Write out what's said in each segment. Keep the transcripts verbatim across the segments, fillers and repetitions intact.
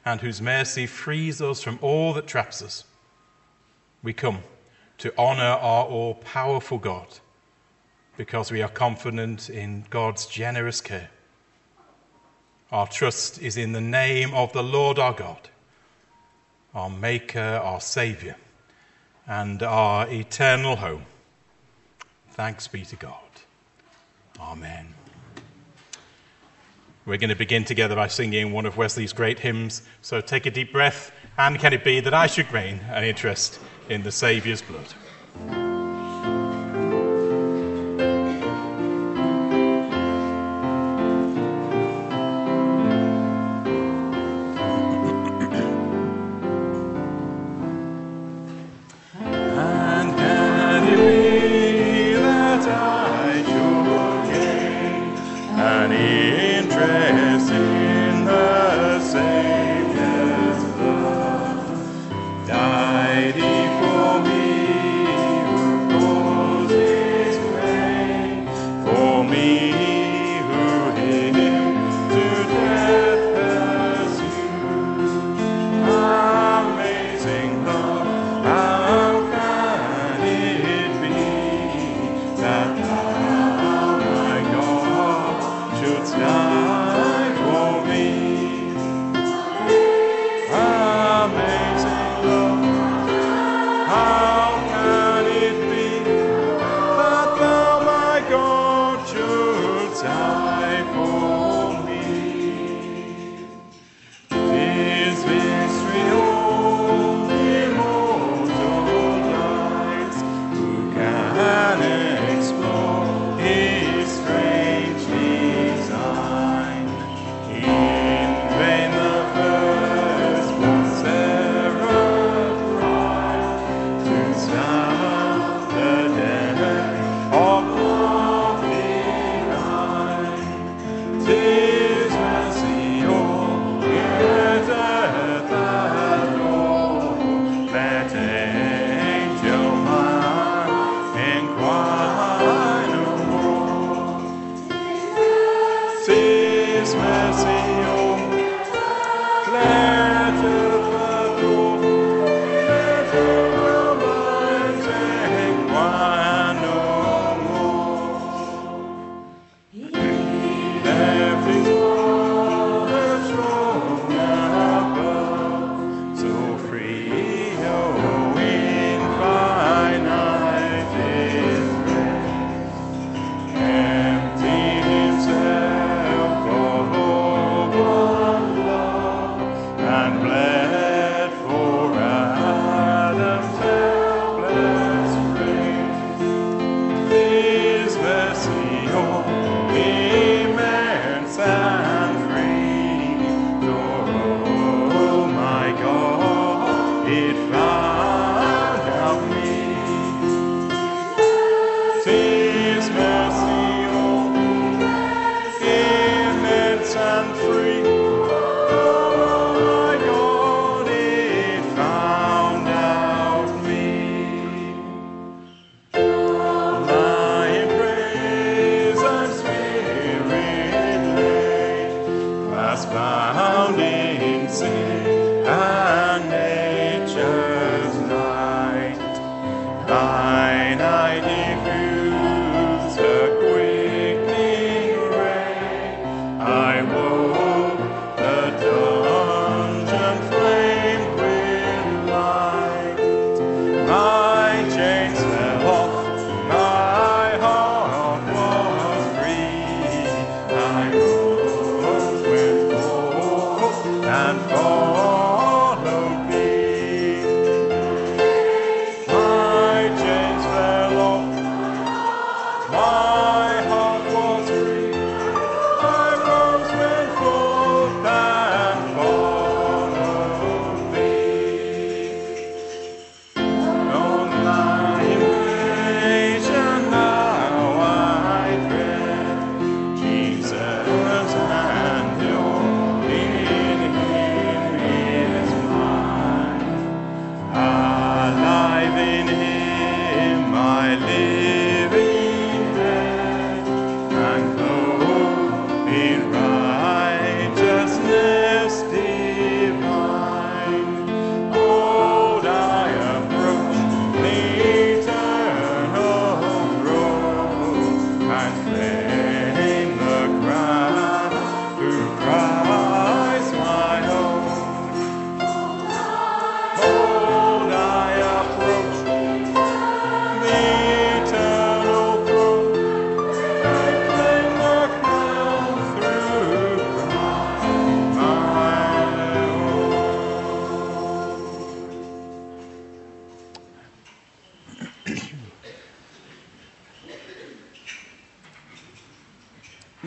and whose mercy frees us from all that traps us. We come to honour our all-powerful God because we are confident in God's generous care. Our trust is in the name of the Lord our God, our Maker, our Saviour, and our eternal home. Thanks be to God. Amen. We're going to begin together by singing one of Wesley's great hymns, so take a deep breath, and can it be that I should gain an interest in the Saviour's blood?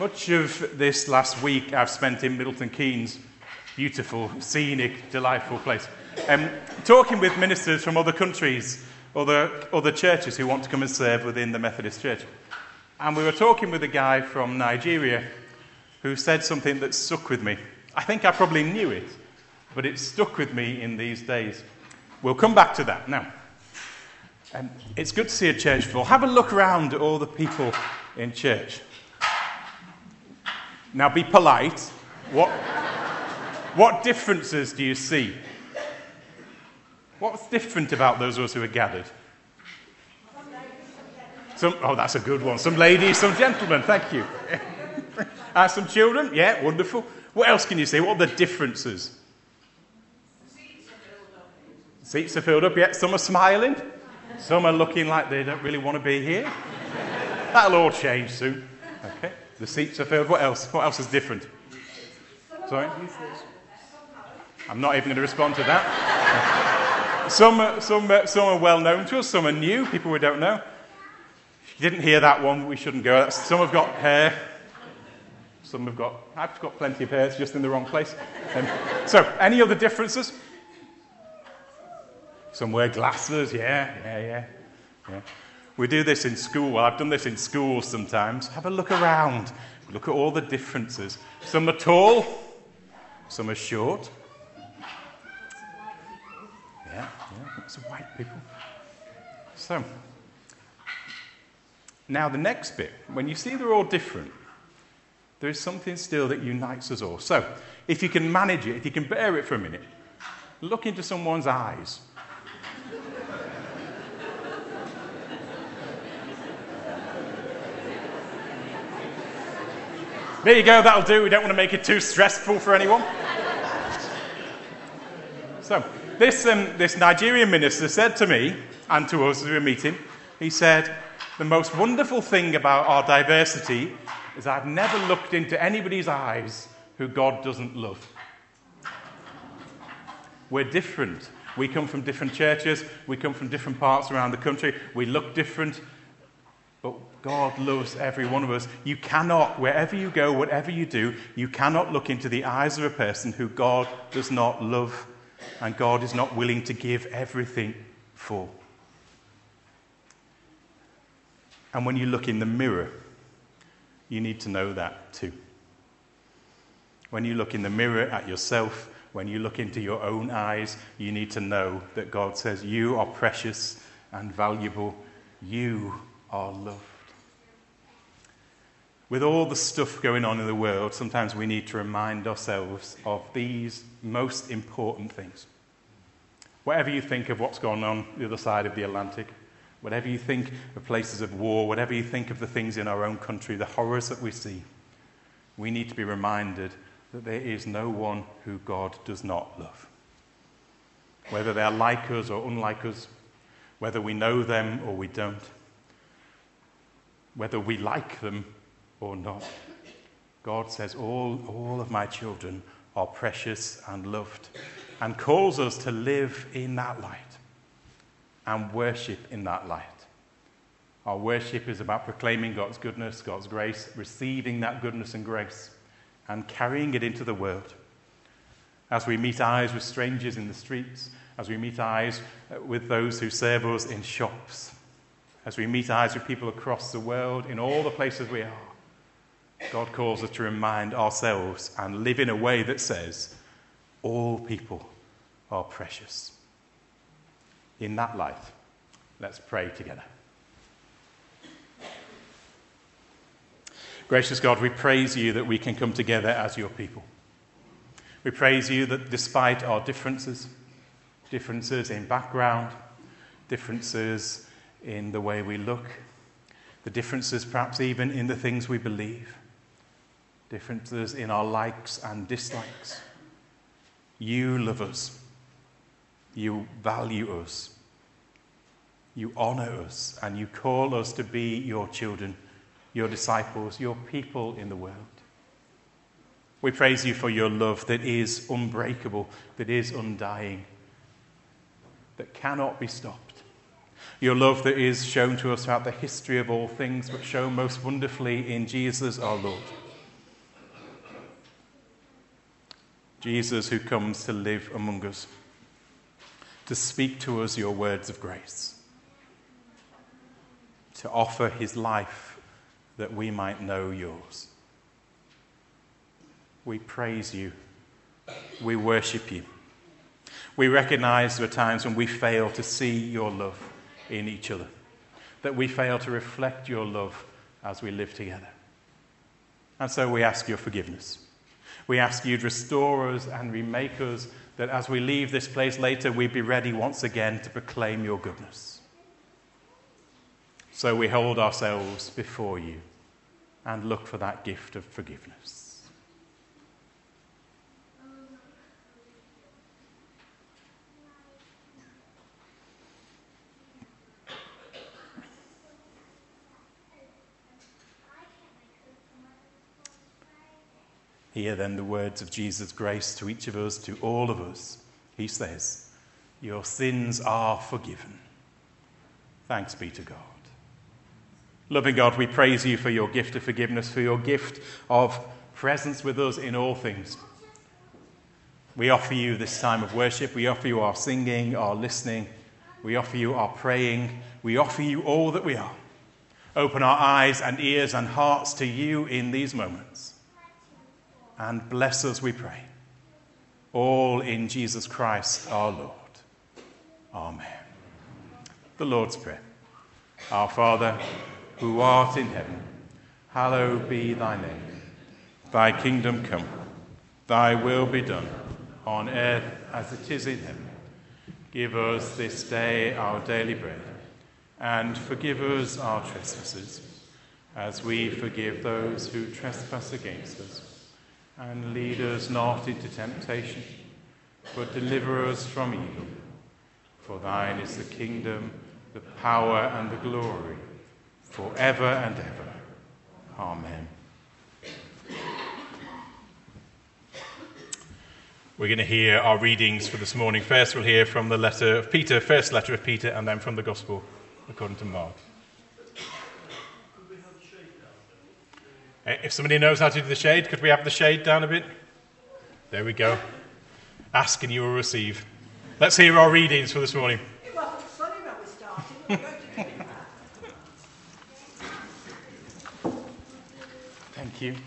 Much of this last week I've spent in Milton Keynes, beautiful, scenic, delightful place, um, talking with ministers from other countries, other, other churches who want to come and serve within the Methodist Church. And we were talking with a guy from Nigeria who said something that stuck with me. I think I probably knew it, but it stuck with me in these days. We'll come back to that now. Um, it's good to see a church full. Have a look around at all the people in church. Now be polite. What, what differences do you see? What's different about those of us who are gathered? Some, oh, that's a good one. Some ladies, some gentlemen, thank you. uh, some children, yeah, wonderful. What else can you say? What are the differences? Seats are filled up, yeah. Some are smiling. Some are looking like they don't really want to be here. That'll all change soon. Okay. The seats are filled. What else? What else is different? Sorry? I'm not even going to respond to that. Some, are, some, uh, some are well known to us. Some are new, people we don't know. If you didn't hear that one, we shouldn't go. That's, some have got hair. Some have got... I've got plenty of hair. It's just in the wrong place. Um, so, any other differences? Some wear glasses. Yeah, yeah, yeah. yeah. We do this in school. Well, I've done this in school sometimes. Have a look around. Look at all the differences. Some are tall. Some are short. Yeah, yeah. Some white people. So, now the next bit. When you see they're all different, there is something still that unites us all. So, if you can manage it, if you can bear it for a minute, look into someone's eyes. There you go, that'll do. We don't want to make it too stressful for anyone. So, this, um, this Nigerian minister said to me, and to us as we were meeting, he said, the most wonderful thing about our diversity is I've never looked into anybody's eyes who God doesn't love. We're different. We come from different churches. We come from different parts around the country. We look different. But God loves every one of us. You cannot, wherever you go, whatever you do, you cannot look into the eyes of a person who God does not love and God is not willing to give everything for. And when you look in the mirror, you need to know that too. When you look in the mirror at yourself, when you look into your own eyes, you need to know that God says you are precious and valuable. You are loved. With all the stuff going on in the world, sometimes we need to remind ourselves of these most important things. Whatever you think of what's going on the other side of the Atlantic, whatever you think of places of war, whatever you think of the things in our own country, the horrors that we see, we need to be reminded that there is no one who God does not love. Whether they're like us or unlike us, whether we know them or we don't, whether we like them or not. God says all, all of my children are precious and loved and calls us to live in that light and worship in that light. Our worship is about proclaiming God's goodness, God's grace, receiving that goodness and grace and carrying it into the world. As we meet eyes with strangers in the streets, as we meet eyes with those who serve us in shops, as we meet eyes with people across the world, in all the places we are, God calls us to remind ourselves and live in a way that says, all people are precious. In that light, let's pray together. Gracious God, we praise you that we can come together as your people. We praise you that despite our differences, differences in background, differences in the way we look, the differences perhaps even in the things we believe, differences in our likes and dislikes. You love us. You value us. You honor us, and you call us to be your children, your disciples, your people in the world. We praise you for your love that is unbreakable, that is undying, that cannot be stopped. Your love that is shown to us throughout the history of all things, but shown most wonderfully in Jesus our Lord. Jesus who comes to live among us, to speak to us your words of grace, to offer his life that we might know yours. We praise you. We worship you. We recognize there are times when we fail to see your love in each other, that we fail to reflect your love as we live together. And so we ask your forgiveness. We ask you to restore us and remake us, that as we leave this place later, we be ready once again to proclaim your goodness. So we hold ourselves before you and look for that gift of forgiveness. Hear then the words of Jesus' grace to each of us, to all of us. He says, your sins are forgiven. Thanks be to God. Loving God, we praise you for your gift of forgiveness, for your gift of presence with us in all things. We offer you this time of worship. We offer you our singing, our listening. We offer you our praying. We offer you all that we are. Open our eyes and ears and hearts to you in these moments. And bless us, we pray. All in Jesus Christ our Lord. Amen. The Lord's Prayer. Our Father, who art in heaven, hallowed be thy name. Thy kingdom come, thy will be done, on earth as it is in heaven. Give us this day our daily bread, and forgive us our trespasses, as we forgive those who trespass against us. And lead us not into temptation, but deliver us from evil. For thine is the kingdom, the power, and the glory, forever and ever. Amen. We're going to hear our readings for this morning. First we'll hear from the letter of Peter, first letter of Peter, and then from the Gospel according to Mark. If somebody knows how to do the shade, could we have the shade down a bit? There we go. Ask and you will receive. Let's hear our readings for this morning. It wasn't funny when we started. We're going to do that. Thank you.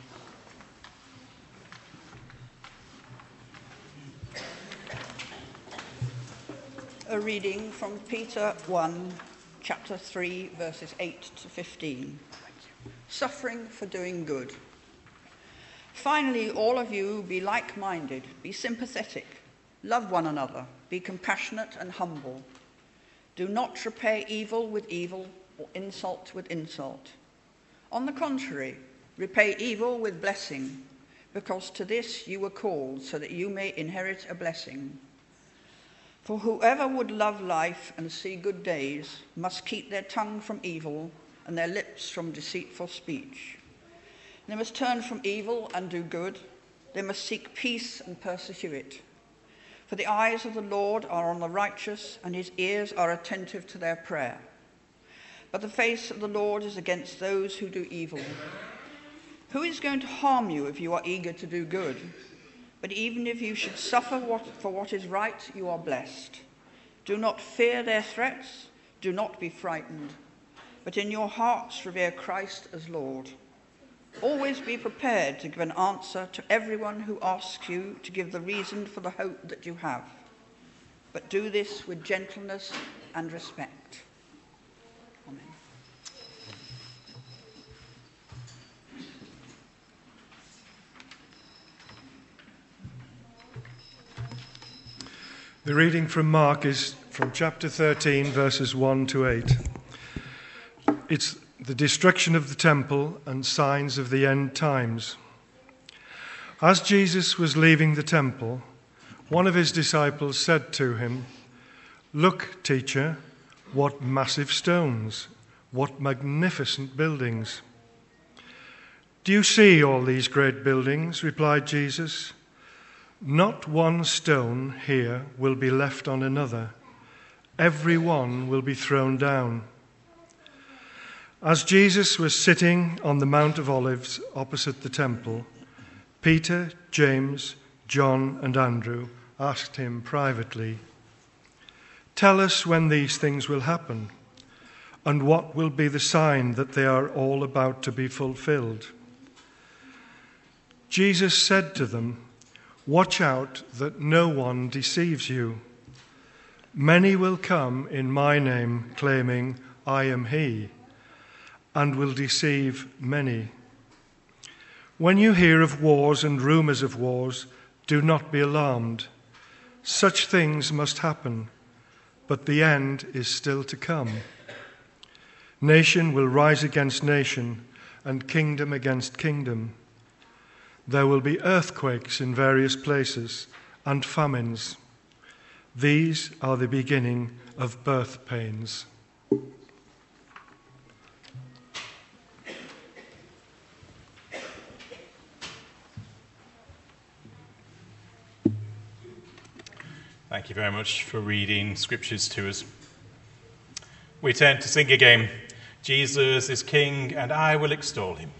A reading from Peter one, chapter three, verses eight to fifteen. Suffering for doing good. Finally, all of you be like-minded, be sympathetic, love one another, be compassionate and humble. Do not repay evil with evil or insult with insult. On the contrary, repay evil with blessing, because to this you were called, so that you may inherit a blessing. For whoever would love life and see good days must keep their tongue from evil and their lips from deceitful speech. They must turn from evil and do good. They must seek peace and pursue it. For the eyes of the Lord are on the righteous, and his ears are attentive to their prayer. But the face of the Lord is against those who do evil. Who is going to harm you if you are eager to do good? But even if you should suffer what, for what is right, you are blessed. Do not fear their threats. Do not be frightened. But in your hearts revere Christ as Lord. Always be prepared to give an answer to everyone who asks you to give the reason for the hope that you have. But do this with gentleness and respect. Amen. The reading from Mark is from chapter thirteen, verses one to eight. It's the destruction of the temple and signs of the end times. As Jesus was leaving the temple, one of his disciples said to him, "Look, teacher, what massive stones, what magnificent buildings." "Do you see all these great buildings?" replied Jesus. "Not one stone here will be left on another. Every one will be thrown down." As Jesus was sitting on the Mount of Olives opposite the temple, Peter, James, John and Andrew, asked him privately, "Tell us when these things will happen, and what will be the sign that they are all about to be fulfilled?" Jesus said to them, "Watch out that no one deceives you. Many will come in my name, claiming, 'I am he,' and will deceive many. When you hear of wars and rumors of wars, do not be alarmed. Such things must happen, but the end is still to come. Nation will rise against nation, and kingdom against kingdom. There will be earthquakes in various places, and famines. These are the beginning of birth pains." Thank you very much for reading scriptures to us. We turn to sing again, "Jesus is King, and I will extol him."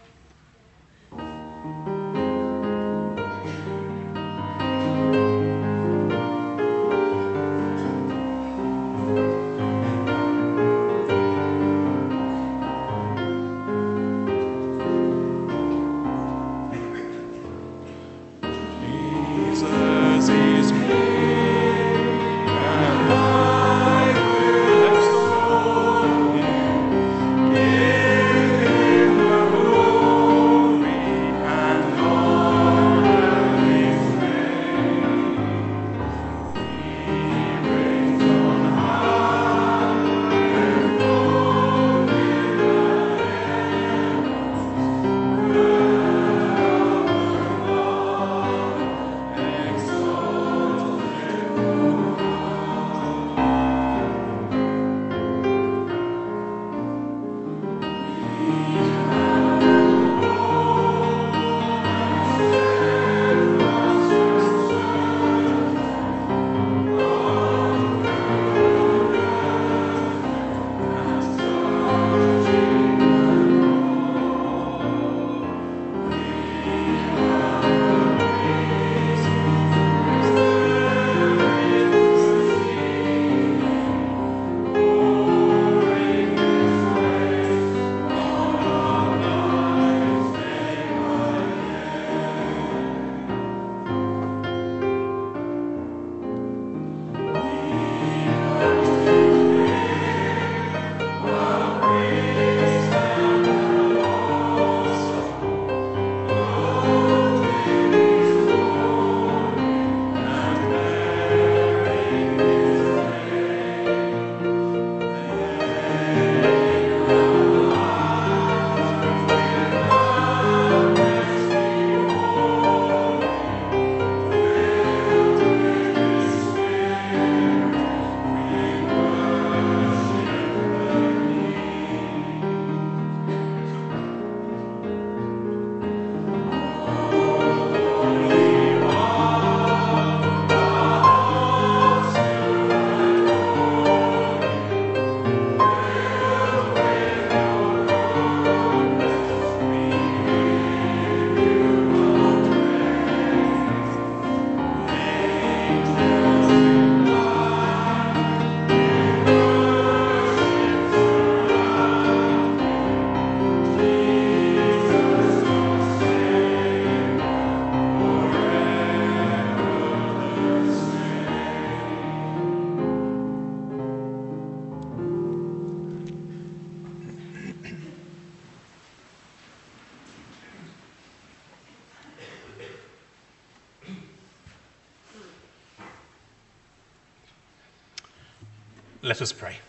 Let us pray.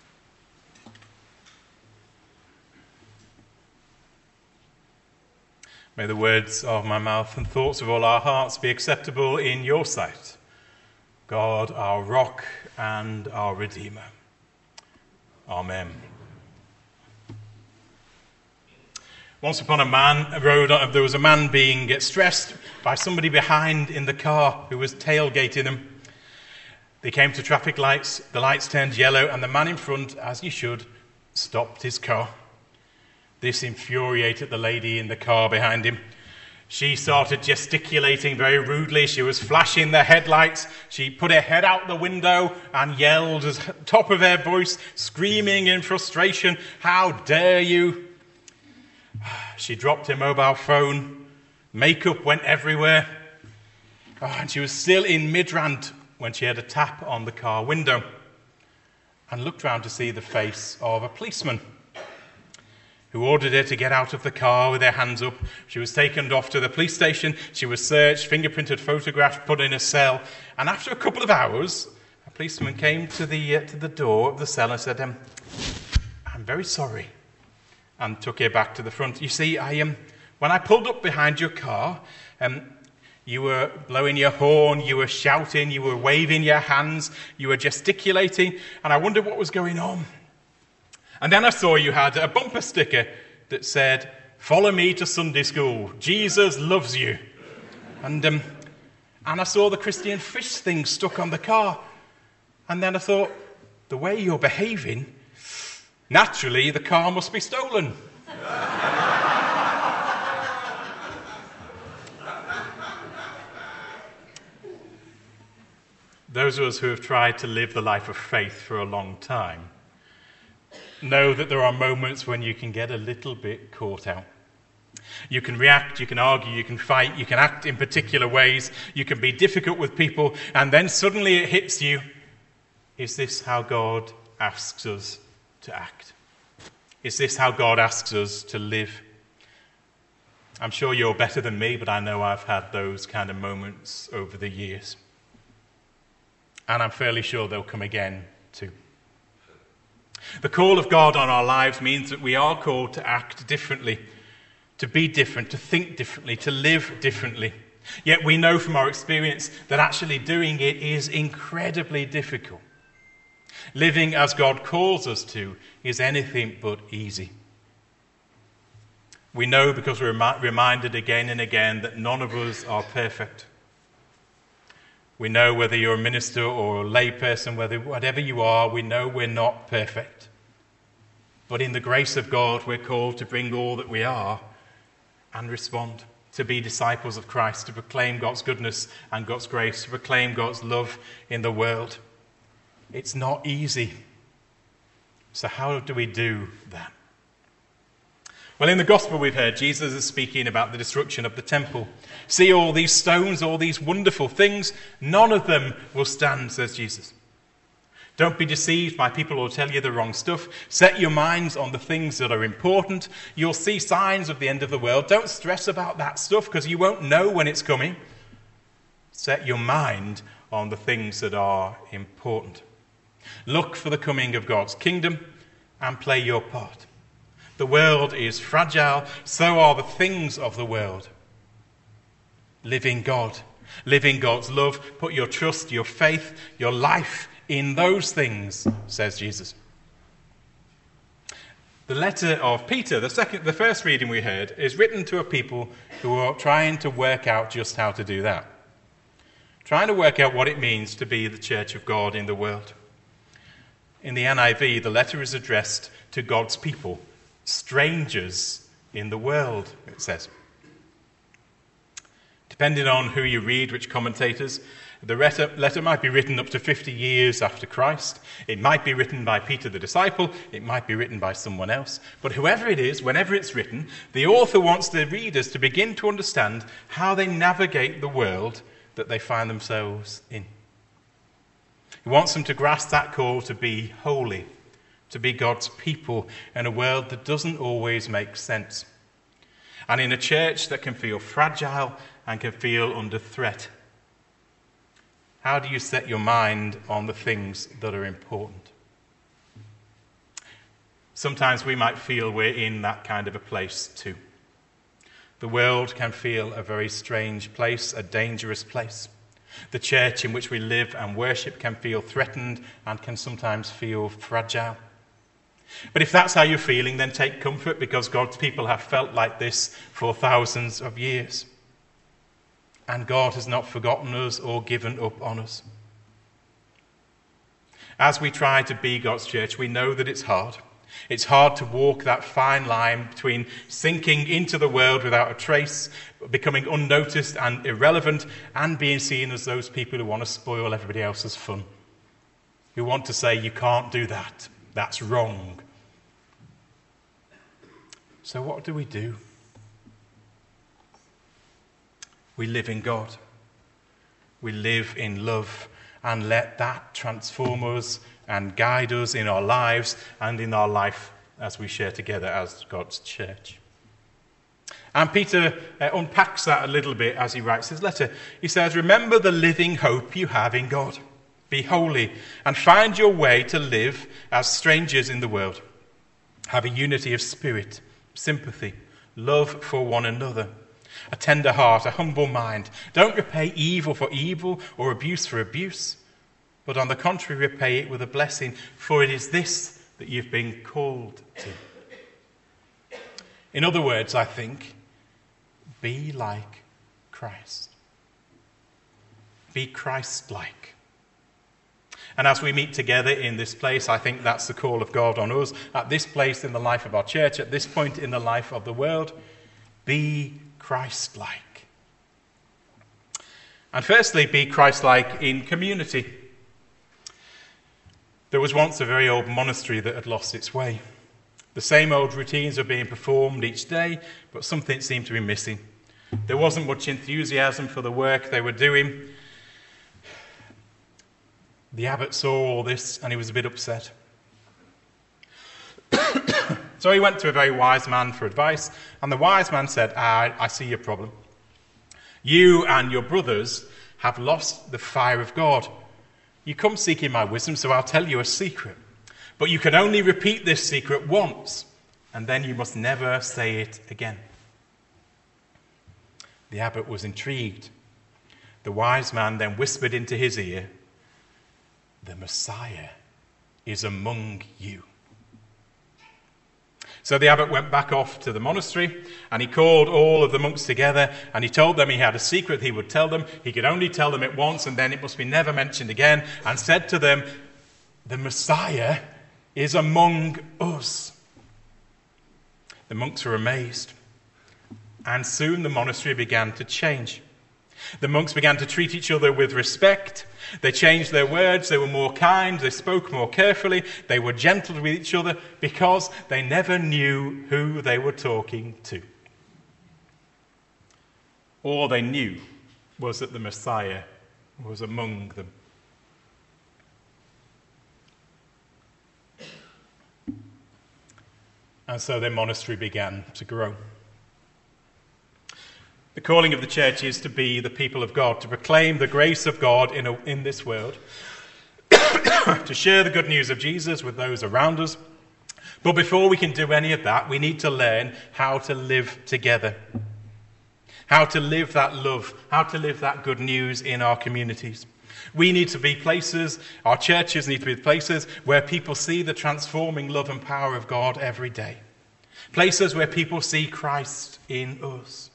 May the words of my mouth and thoughts of all our hearts be acceptable in your sight, God, our rock and our Redeemer. Amen. Once upon a man, a road, there was a man being stressed by somebody behind in the car who was tailgating them. They came to traffic lights, the lights turned yellow, and the man in front, as he should, stopped his car. This infuriated the lady in the car behind him. She started gesticulating very rudely. She was flashing the headlights. She put her head out the window and yelled at the top of her voice, screaming in frustration, "How dare you!" She dropped her mobile phone. Makeup went everywhere. Oh, and she was still in mid-rant when she had a tap on the car window and looked round to see the face of a policeman who ordered her to get out of the car with her hands up. She was taken off to the police station. She was searched, fingerprinted, photographed, put in a cell. And after a couple of hours, a policeman came to the uh, to the door of the cell and said, um, "I'm very sorry," and took her back to the front. "You see, I um, when I pulled up behind your car, um, you were blowing your horn, you were shouting, you were waving your hands, you were gesticulating, and I wondered what was going on. And then I saw you had a bumper sticker that said, 'Follow me to Sunday school. Jesus loves you.' And um, and I saw the Christian fish thing stuck on the car. And then I thought, the way you're behaving, naturally the car must be stolen." Those of us who have tried to live the life of faith for a long time know that there are moments when you can get a little bit caught out. You can react, you can argue, you can fight, you can act in particular ways, you can be difficult with people, and then suddenly it hits you. Is this how God asks us to act? Is this how God asks us to live? I'm sure you're better than me, but I know I've had those kind of moments over the years. And I'm fairly sure they'll come again too. The call of God on our lives means that we are called to act differently, to be different, to think differently, to live differently. Yet we know from our experience that actually doing it is incredibly difficult. Living as God calls us to is anything but easy. We know because we're reminded again and again that none of us are perfect. We know whether you're a minister or a lay person, whether whatever you are, we know we're not perfect. But in the grace of God, we're called to bring all that we are and respond, to be disciples of Christ, to proclaim God's goodness and God's grace, to proclaim God's love in the world. It's not easy. So how do we do that? Well, in the gospel we've heard, Jesus is speaking about the destruction of the temple. See all these stones, all these wonderful things, none of them will stand, says Jesus. Don't be deceived by people who will tell you the wrong stuff. Set your minds on the things that are important. You'll see signs of the end of the world. Don't stress about that stuff because you won't know when it's coming. Set your mind on the things that are important. Look for the coming of God's kingdom and play your part. The world is fragile, so are the things of the world. Live in God. Live in God's love. Put your trust, your faith, your life in those things, says Jesus. The letter of Peter, the second, the first reading we heard, is written to a people who are trying to work out just how to do that. Trying to work out what it means to be the church of God in the world. In the N I V, the letter is addressed to God's people. Strangers in the world, it says. Depending on who you read, which commentators, the letter, letter might be written up to fifty years after Christ. It might be written by Peter the disciple. It might be written by someone else. But whoever it is, whenever it's written, the author wants the readers to begin to understand how they navigate the world that they find themselves in. He wants them to grasp that call to be holy, to be God's people in a world that doesn't always make sense, and in a church that can feel fragile and can feel under threat. How do you set your mind on the things that are important? Sometimes we might feel we're in that kind of a place too. The world can feel a very strange place, a dangerous place. The church in which we live and worship can feel threatened and can sometimes feel fragile. But if that's how you're feeling, then take comfort, because God's people have felt like this for thousands of years. And God has not forgotten us or given up on us. As we try to be God's church, we know that it's hard. It's hard to walk that fine line between sinking into the world without a trace, becoming unnoticed and irrelevant, and being seen as those people who want to spoil everybody else's fun, who want to say, you can't do that, that's wrong. So what do we do? We live in God. We live in love, and let that transform us and guide us in our lives and in our life as we share together as God's church. And Peter uh, unpacks that a little bit as he writes his letter. He says, remember the living hope you have in God. Be holy and find your way to live as strangers in the world. Have a unity of spirit, sympathy, love for one another, a tender heart, a humble mind. Don't repay evil for evil or abuse for abuse, but on the contrary, repay it with a blessing, for it is this that you've been called to. In other words, I think, be like Christ. Be Christ-like. And as we meet together in this place, I think that's the call of God on us. At this place in the life of our church, at this point in the life of the world, be Christ-like. And firstly, be Christ-like in community. There was once a very old monastery that had lost its way. The same old routines were being performed each day, but something seemed to be missing. There wasn't much enthusiasm for the work they were doing. The abbot saw all this and he was a bit upset. So he went to a very wise man for advice, and the wise man said, I, I see your problem. You and your brothers have lost the fire of God. You come seeking my wisdom, so I'll tell you a secret. But you can only repeat this secret once, and then you must never say it again. The abbot was intrigued. The wise man then whispered into his ear, the Messiah is among you. So the abbot went back off to the monastery, and he called all of the monks together, and he told them he had a secret he would tell them. He could only tell them it once, and then it must be never mentioned again, and said to them, the Messiah is among us. The monks were amazed, and soon the monastery began to change. The monks began to treat each other with respect. They changed their words. They were more kind. They spoke more carefully. They were gentle with each other because they never knew who they were talking to. All they knew was that the Messiah was among them. And so their monastery began to grow. The calling of the church is to be the people of God, to proclaim the grace of God in, a, in this world, to share the good news of Jesus with those around us. But before we can do any of that, we need to learn how to live together, how to live that love, how to live that good news in our communities. We need to be places, our churches need to be places where people see the transforming love and power of God every day. Places where people see Christ in us.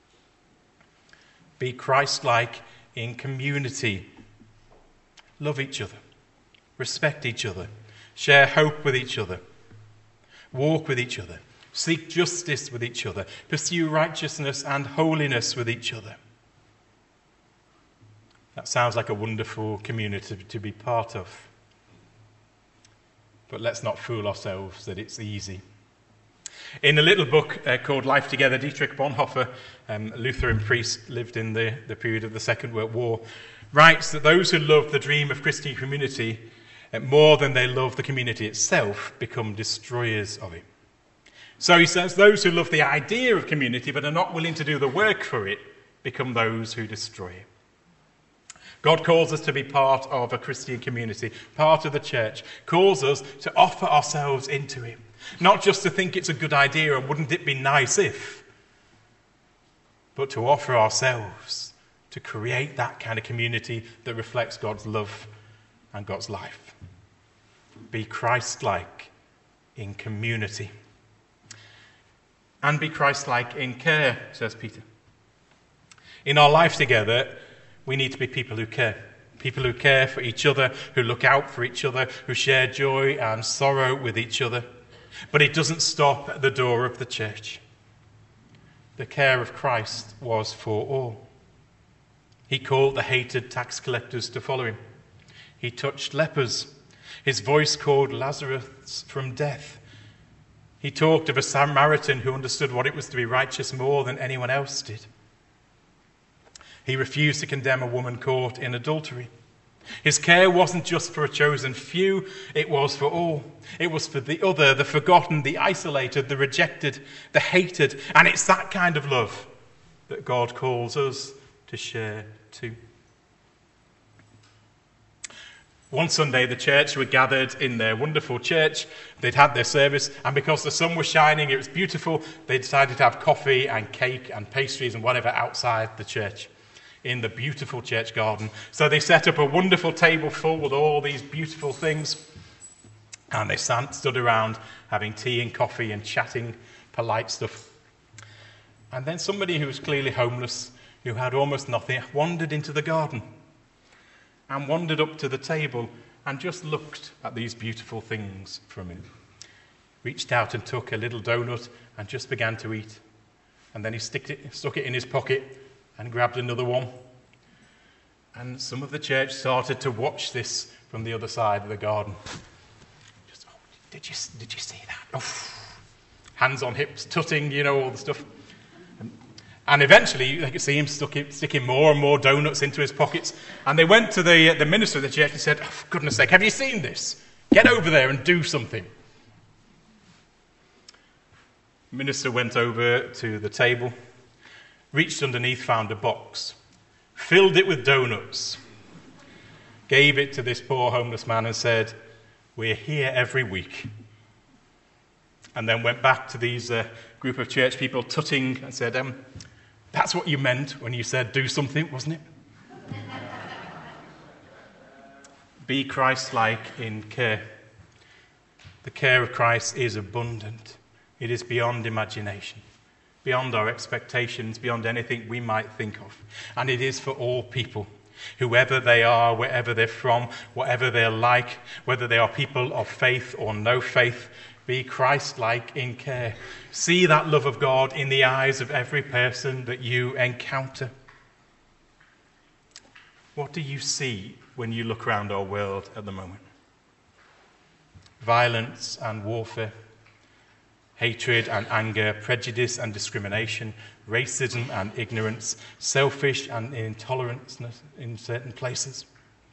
Be Christ-like in community. Love each other. Respect each other. Share hope with each other. Walk with each other. Seek justice with each other. Pursue righteousness and holiness with each other. That sounds like a wonderful community to be part of. But let's not fool ourselves that it's easy. In a little book uh, called Life Together, Dietrich Bonhoeffer, um, a Lutheran priest, lived in the, the period of the Second World War, writes that those who love the dream of Christian community uh, more than they love the community itself become destroyers of it. So he says those who love the idea of community but are not willing to do the work for it become those who destroy it. God calls us to be part of a Christian community, part of the church, calls us to offer ourselves into it. Not just to think it's a good idea and wouldn't it be nice if, but to offer ourselves to create that kind of community that reflects God's love and God's life. Be Christ-like in community. And be Christ-like in care, says Peter. In our life together, we need to be people who care. People who care for each other, who look out for each other, who share joy and sorrow with each other. But it doesn't stop at the door of the church. The care of Christ was for all. He called the hated tax collectors to follow him. He touched lepers. His voice called Lazarus from death. He talked of a Samaritan who understood what it was to be righteous more than anyone else did. He refused to condemn a woman caught in adultery. His care wasn't just for a chosen few, it was for all. It was for the other, the forgotten, the isolated, the rejected, the hated. And it's that kind of love that God calls us to share too. One Sunday, the church were gathered in their wonderful church. They'd had their service, and because the sun was shining, it was beautiful, they decided to have coffee and cake and pastries and whatever outside the church, in the beautiful church garden. So they set up a wonderful table full with all these beautiful things, and they stood around having tea and coffee and chatting polite stuff. And then somebody who was clearly homeless, who had almost nothing, wandered into the garden and wandered up to the table and just looked at these beautiful things for a minute. Reached out and took a little donut and just began to eat. And then he sticked it, stuck it in his pocket and grabbed another one. And some of the church started to watch this from the other side of the garden. Just, oh, did you, did you see that? Oh, hands on hips, tutting, you know, all the stuff. And eventually, they could see him sticking, sticking more and more donuts into his pockets. And they went to the, the minister of the church and said, oh, for goodness sake, have you seen this? Get over there and do something. The minister went over to the table, reached underneath, found a box, filled it with donuts, gave it to this poor homeless man and said, we're here every week. And then went back to these uh, group of church people tutting and said, um, that's what you meant when you said do something, wasn't it? Be Christ-like in care. The care of Christ is abundant. It is beyond imagination, beyond our expectations, beyond anything we might think of. And it is for all people, whoever they are, wherever they're from, whatever they're like, whether they are people of faith or no faith. Be Christ-like in care. See that love of God in the eyes of every person that you encounter. What do you see when you look around our world at the moment? Violence and warfare, hatred and anger, prejudice and discrimination, racism and ignorance, selfish and intolerance in certain places.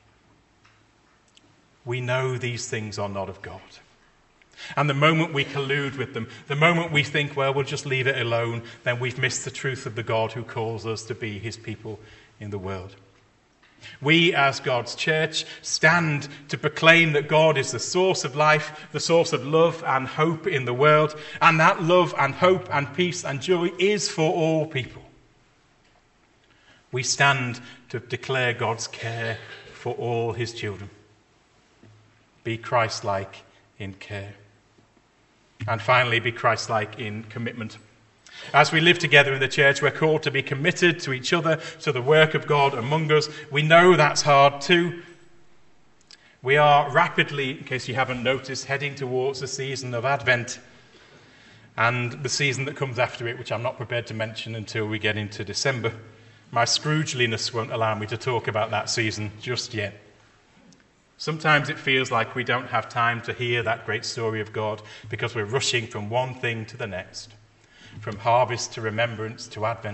We know these things are not of God. And the moment we collude with them, the moment we think, well, we'll just leave it alone, then we've missed the truth of the God who calls us to be his people in the world. We, as God's church, stand to proclaim that God is the source of life, the source of love and hope in the world, and that love and hope and peace and joy is for all people. We stand to declare God's care for all his children. Be Christ-like in care. And finally, be Christ-like in commitment. As we live together in the church, we're called to be committed to each other, to the work of God among us. We know that's hard too. We are rapidly, in case you haven't noticed, heading towards the season of Advent and the season that comes after it, which I'm not prepared to mention until we get into December. My Scroogeliness won't allow me to talk about that season just yet. Sometimes it feels like we don't have time to hear that great story of God because we're rushing from one thing to the next, from harvest to remembrance to Advent.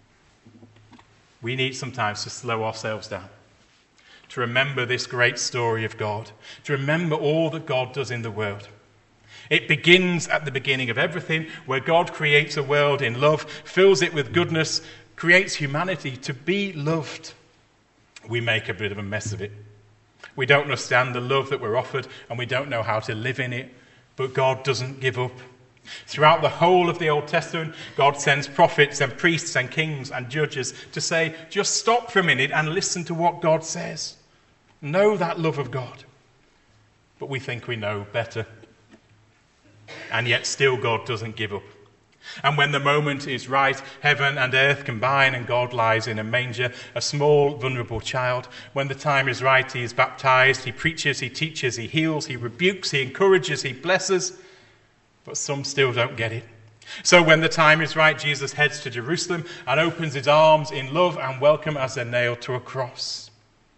We need sometimes to slow ourselves down, to remember this great story of God, to remember all that God does in the world. It begins at the beginning of everything, where God creates a world in love, fills it with goodness, creates humanity to be loved. We make a bit of a mess of it. We don't understand the love that we're offered, and we don't know how to live in it, but God doesn't give up. Throughout the whole of the Old Testament, God sends prophets and priests and kings and judges to say, just stop for a minute and listen to what God says. Know that love of God. But we think we know better. And yet still God doesn't give up. And when the moment is right, heaven and earth combine and God lies in a manger, a small, vulnerable child. When the time is right, he is baptized, he preaches, he teaches, he heals, he rebukes, he encourages, he blesses. but some still don't get it. So when the time is right, Jesus heads to Jerusalem and opens his arms in love and welcome as they're nailed to a cross.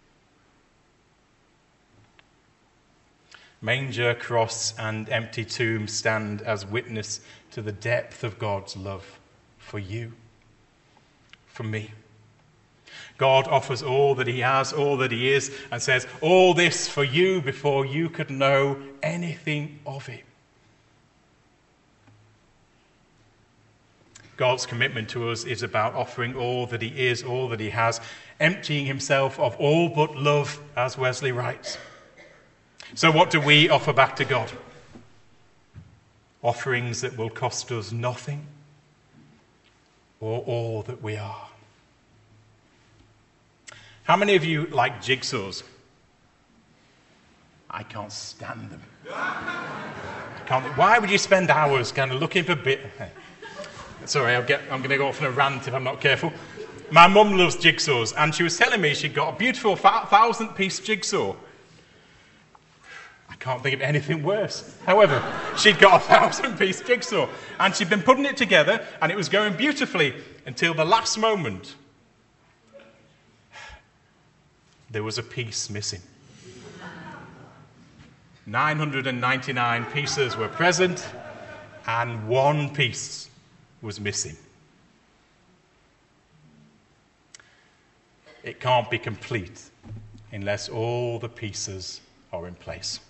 Manger, cross, and empty tomb stand as witness to the depth of God's love for you, for me. God offers all that he has, all that he is, and says, all this for you before you could know anything of it. God's commitment to us is about offering all that he is, all that he has, emptying himself of all but love, as Wesley writes. So what do we offer back to God? Offerings that will cost us nothing, or all that we are. How many of you like jigsaws? I can't stand them. I can't, why would you spend hours kind of looking for bit? Sorry, I'll get, I'm going to go off on a rant if I'm not careful. My mum loves jigsaws, and she was telling me she'd got a beautiful thousand-piece jigsaw. I can't think of anything worse. However, she'd got a thousand-piece jigsaw, and she'd been putting it together, and it was going beautifully until the last moment. There was a piece missing. nine hundred ninety-nine pieces were present, and one piece was missing. It can't be complete unless all the pieces are in place.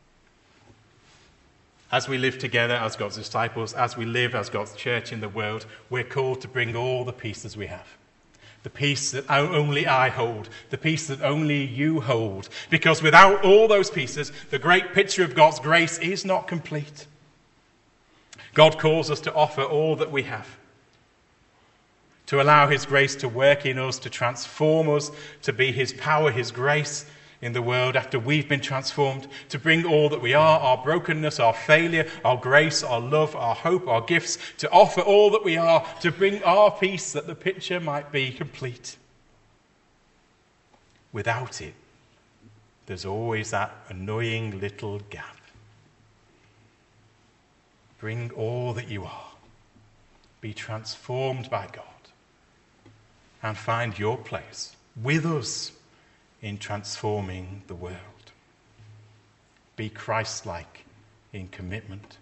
As we live together as God's disciples, as we live as God's church in the world, we're called to bring all the pieces we have. The peace that only I hold, the peace that only you hold. Because without all those pieces, the great picture of God's grace is not complete. God calls us to offer all that we have, to allow his grace to work in us, to transform us, to be his power, his grace in the world after we've been transformed, to bring all that we are, our brokenness, our failure, our grace, our love, our hope, our gifts, to offer all that we are, to bring our peace that the picture might be complete. Without it, there's always that annoying little gap. Bring all that you are. Be transformed by God. And find your place with us in transforming the world. Be Christ-like in commitment.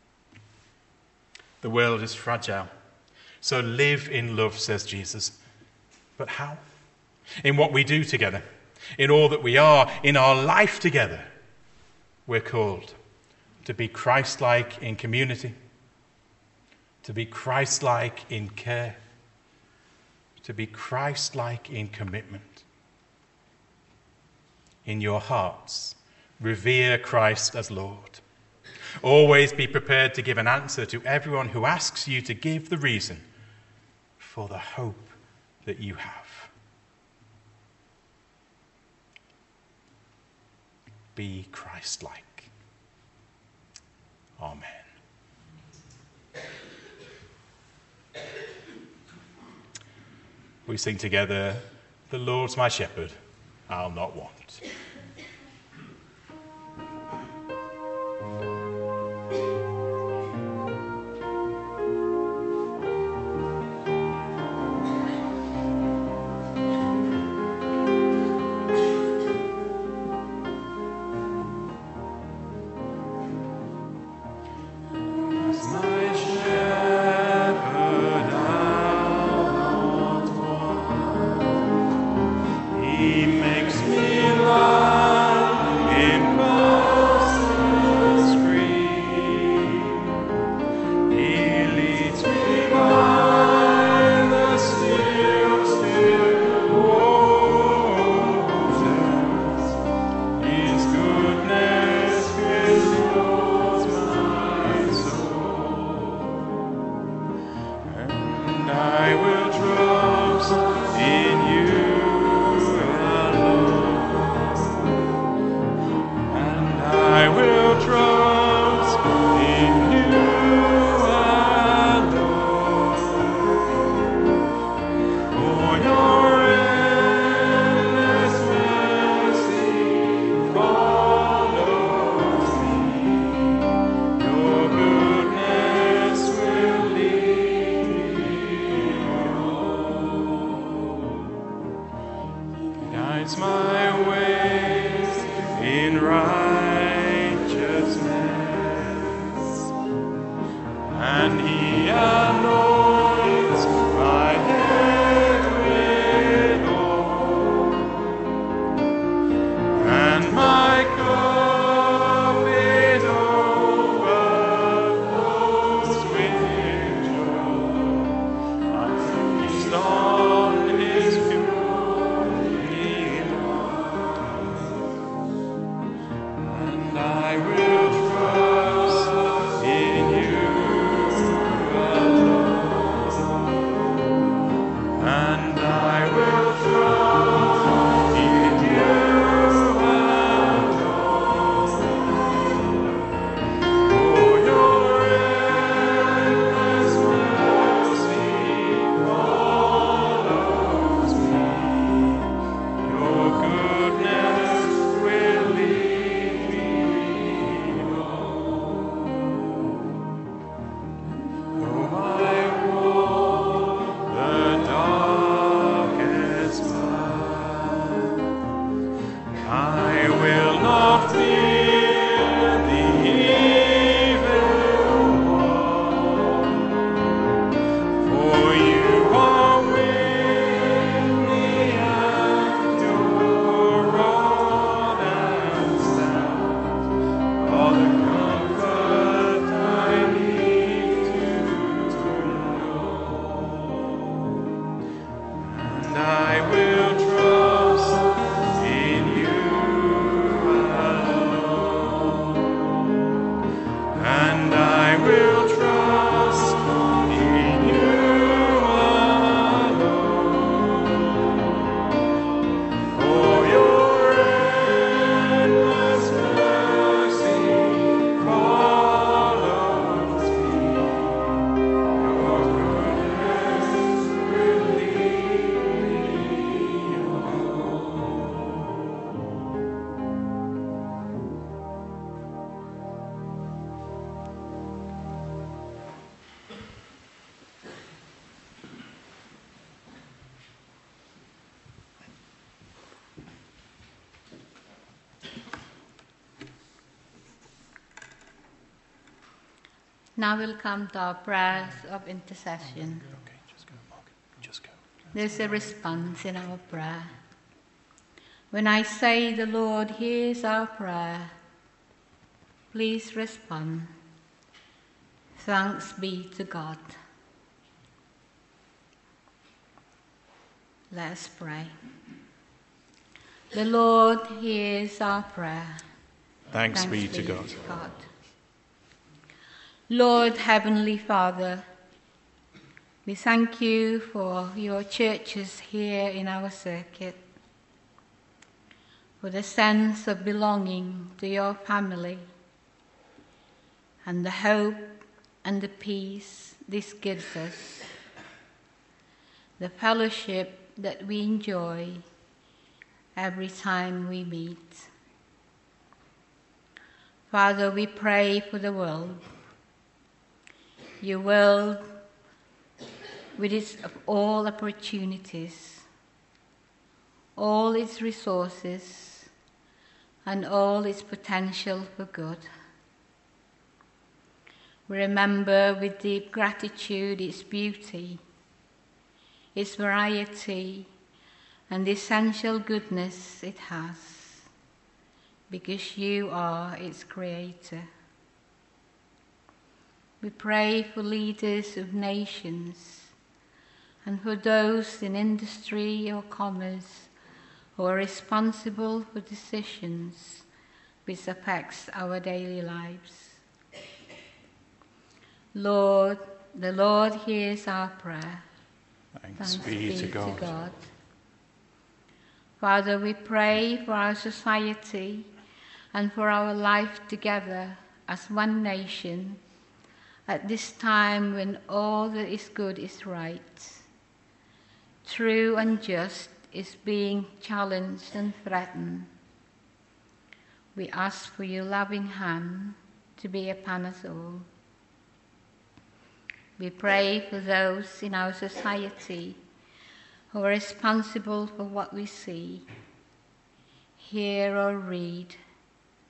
The world is fragile. So live in love, says Jesus. But how? In what we do together. In all that we are. In our life together. We're called to be Christ-like in community, to be Christ-like in care, to be Christ-like in commitment. In your hearts, revere Christ as Lord. Always be prepared to give an answer to everyone who asks you to give the reason for the hope that you have. Be Christ-like. Amen. We sing together, "The Lord's my shepherd, I'll not want." He makes me lie. and he anoints my head with oil, and my cup it overflows with joy. I feast on his pure love, and I will trust in you. And I will trust in you alone, for your endless mercy follows me. Your goodness will lead me home. Though I walk the darkest path, I will not fear the evil one, for you are with me, and your rod and staff are the comfort I need to know. And I will trust in you alone, and I will trust in you alone, for your endless mercy follows me. Your goodness will lead me Now we'll come to our prayers of intercession. Okay, just go, Mark. Just go. There's a response in our prayer. When I say the Lord hears our prayer, please respond. Thanks be to God. Let us pray. The Lord hears our prayer. Thanks, be to God. God. Lord Heavenly Father, we thank you for your churches here in our circuit, for the sense of belonging to your family, and the hope and the peace this gives us, the fellowship that we enjoy every time we meet. Father, we pray for the world, your world with its all opportunities, all its resources, and all its potential for good. We remember with deep gratitude its beauty, its variety, and the essential goodness it has, because you are its creator. We pray for leaders of nations and for those in industry or commerce who are responsible for decisions which affects our daily lives. Lord, the Lord hears our prayer. Thanks, be, to, God. to God. Father, we pray for our society and for our life together as one nation at this time when all that is good is right, true and just is being challenged and threatened. We ask for your loving hand to be upon us all. We pray for those in our society who are responsible for what we see, hear or read,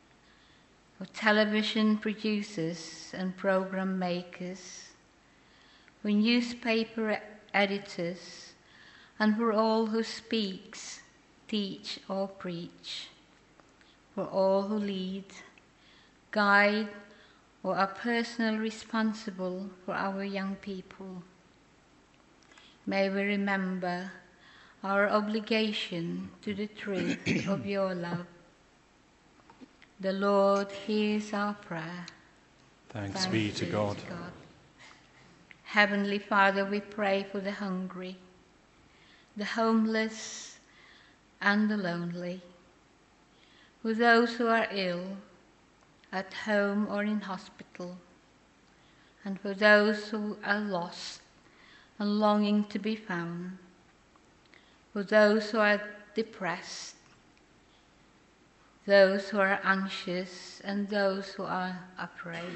for television producers and program makers, for newspaper editors, and for all who speaks, teach or preach, for all who lead, guide, or are personally responsible for our young people. May we remember our obligation to the truth of your love. The Lord hears our prayer. Thanks, Thanks be to God. to God. Heavenly Father, we pray for the hungry, the homeless, and the lonely, for those who are ill, at home or in hospital, and for those who are lost and longing to be found, for those who are depressed, those who are anxious, and those who are afraid.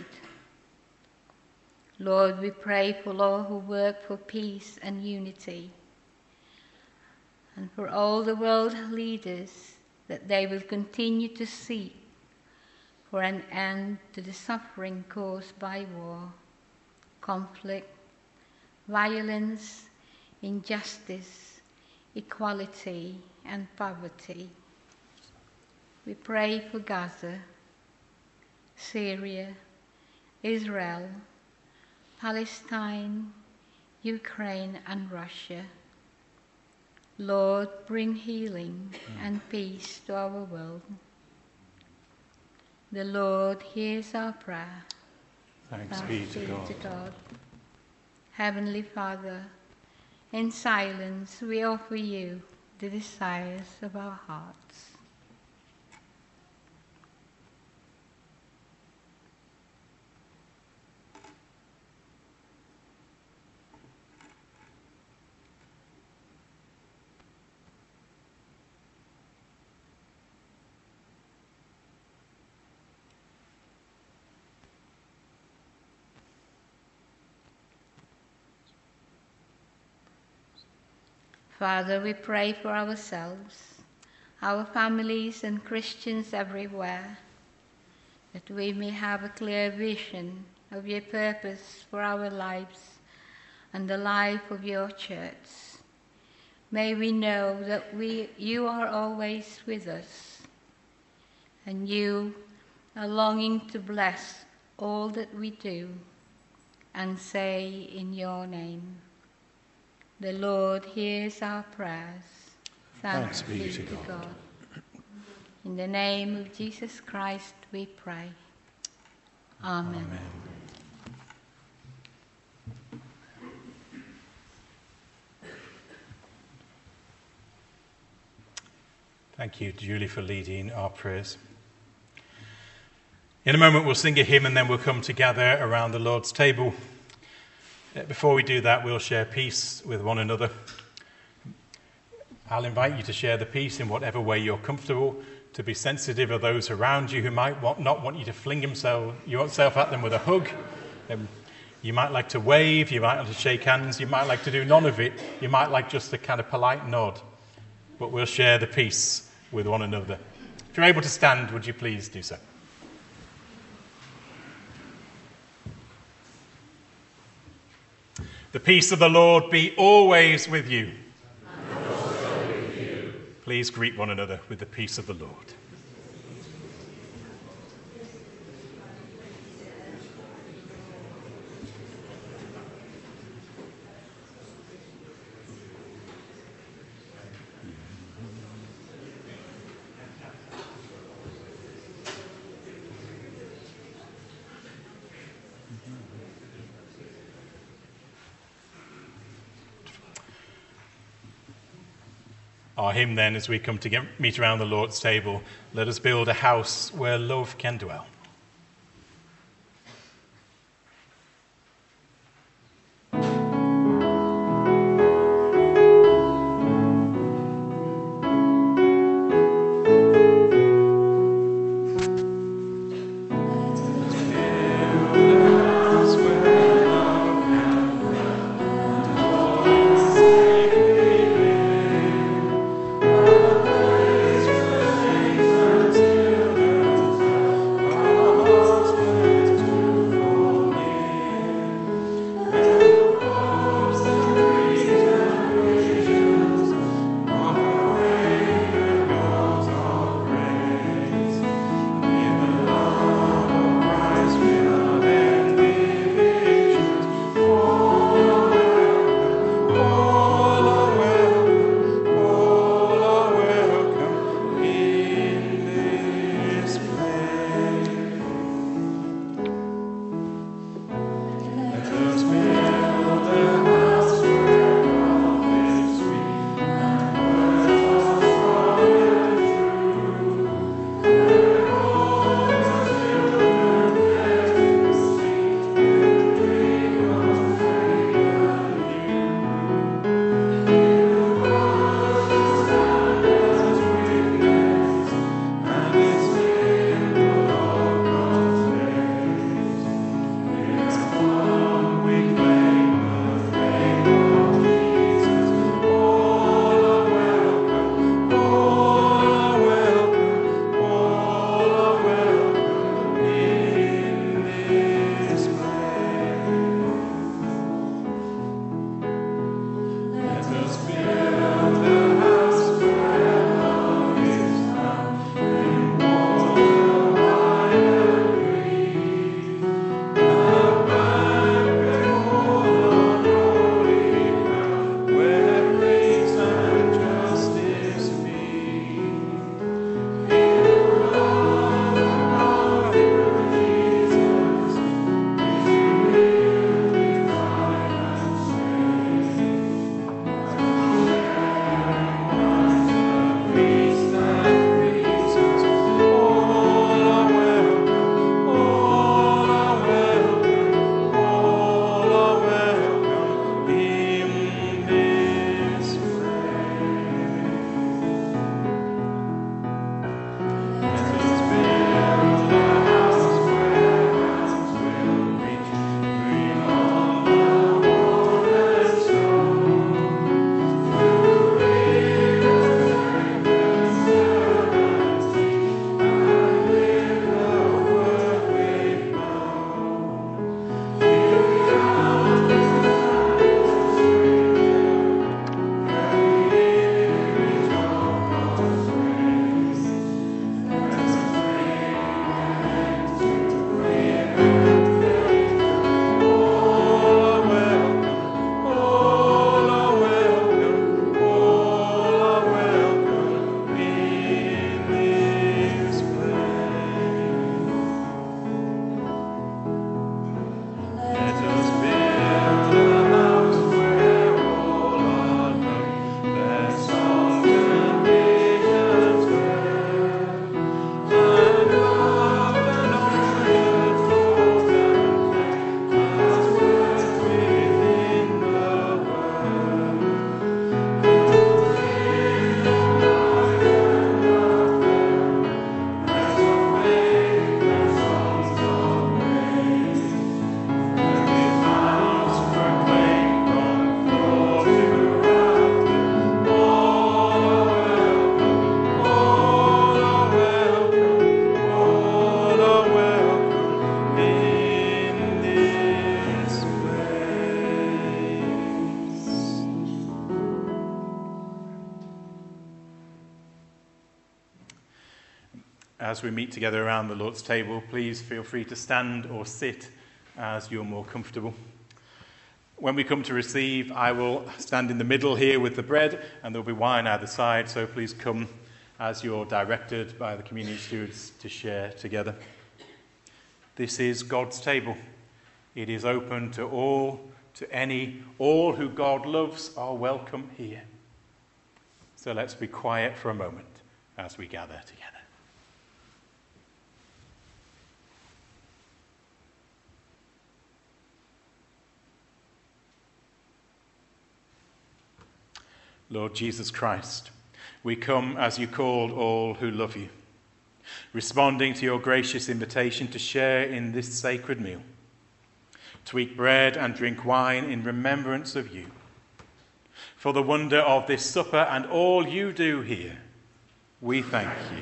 Lord, we pray for all who work for peace and unity, and for all the world leaders, that they will continue to seek for an end to the suffering caused by war, conflict, violence, injustice, equality, and poverty. We pray for Gaza, Syria, Israel, Palestine, Ukraine, and Russia. Lord, bring healing and peace to our world. The Lord hears our prayer. Thanks, Thanks be to be God. to God. Heavenly Father, in silence we offer you the desires of our hearts. Father, we pray for ourselves, our families, and Christians everywhere, that we may have a clear vision of your purpose for our lives and the life of your church. May we know that we, you are always with us, and you are longing to bless all that we do and say in your name. The Lord hears our prayers. Thanks, Thanks be, be to God. God. In the name of Jesus Christ we pray. Amen. Amen. Thank you, Julie, for leading our prayers. In a moment we'll sing a hymn and then we'll come together around the Lord's table. Before we do that, we'll share peace with one another. I'll invite you to share the peace in whatever way you're comfortable, to be sensitive of those around you who might want, not want you to fling himself, yourself at them with a hug. Um, you might like to wave, you might like to shake hands, you might like to do none of it, you might like just a kind of polite nod. But we'll share the peace with one another. If you're able to stand, would you please do so? The peace of the Lord be always with you. And also with you. Please greet one another with the peace of the Lord. Our hymn then, as we come to get, meet around the Lord's table, let us build a house where love can dwell. Oh as we meet together around the Lord's table, please feel free to stand or sit as you're more comfortable. When we come to receive, I will stand in the middle here with the bread, and there'll be wine either side, so please come as you're directed by the community stewards to share together. This is God's table. It is open to all, to any, all who God loves are welcome here. So let's be quiet for a moment as we gather together. Lord Jesus Christ, we come as you called all who love you, responding to your gracious invitation to share in this sacred meal, to eat bread and drink wine in remembrance of you. For the wonder of this supper and all you do here, we thank you.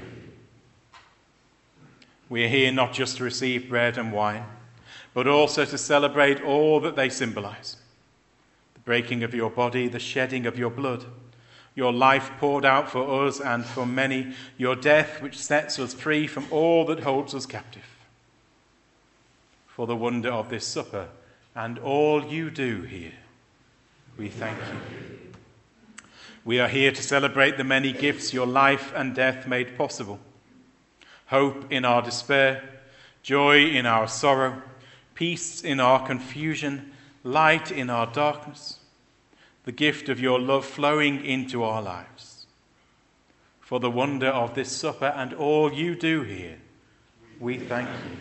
We are here not just to receive bread and wine, but also to celebrate all that they symbolize. Breaking of your body, the shedding of your blood, your life poured out for us and for many, your death which sets us free from all that holds us captive. For the wonder of this supper and all you do here, we thank you. We are here to celebrate the many gifts your life and death made possible. Hope in our despair, joy in our sorrow, peace in our confusion, light in our darkness, the gift of your love flowing into our lives. For the wonder of this supper and all you do here, we thank you.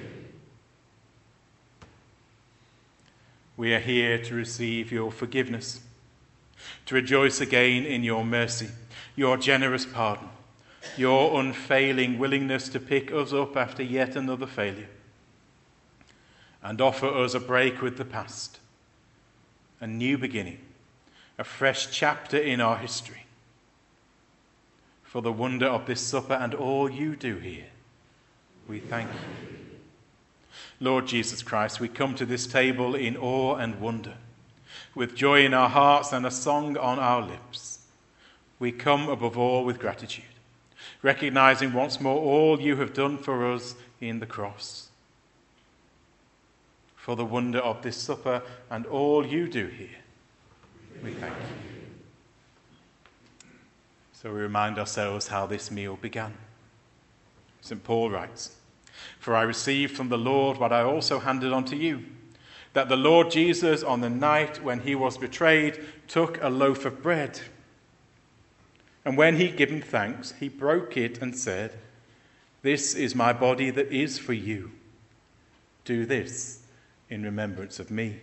We are here to receive your forgiveness, to rejoice again in your mercy, your generous pardon, your unfailing willingness to pick us up after yet another failure, and offer us a break with the past, a new beginning, a fresh chapter in our history. For the wonder of this supper and all you do here, we thank you. Lord Jesus Christ, we come to this table in awe and wonder, with joy in our hearts and a song on our lips. We come above all with gratitude, recognizing once more all you have done for us in the cross. For the wonder of this supper and all you do here, we thank you. So we remind ourselves how this meal began. Saint Paul writes, "For I received from the Lord what I also handed on to you, that the Lord Jesus, on the night when he was betrayed, took a loaf of bread. And when he'd given thanks, he broke it and said, 'This is my body that is for you. Do this in remembrance of me.'"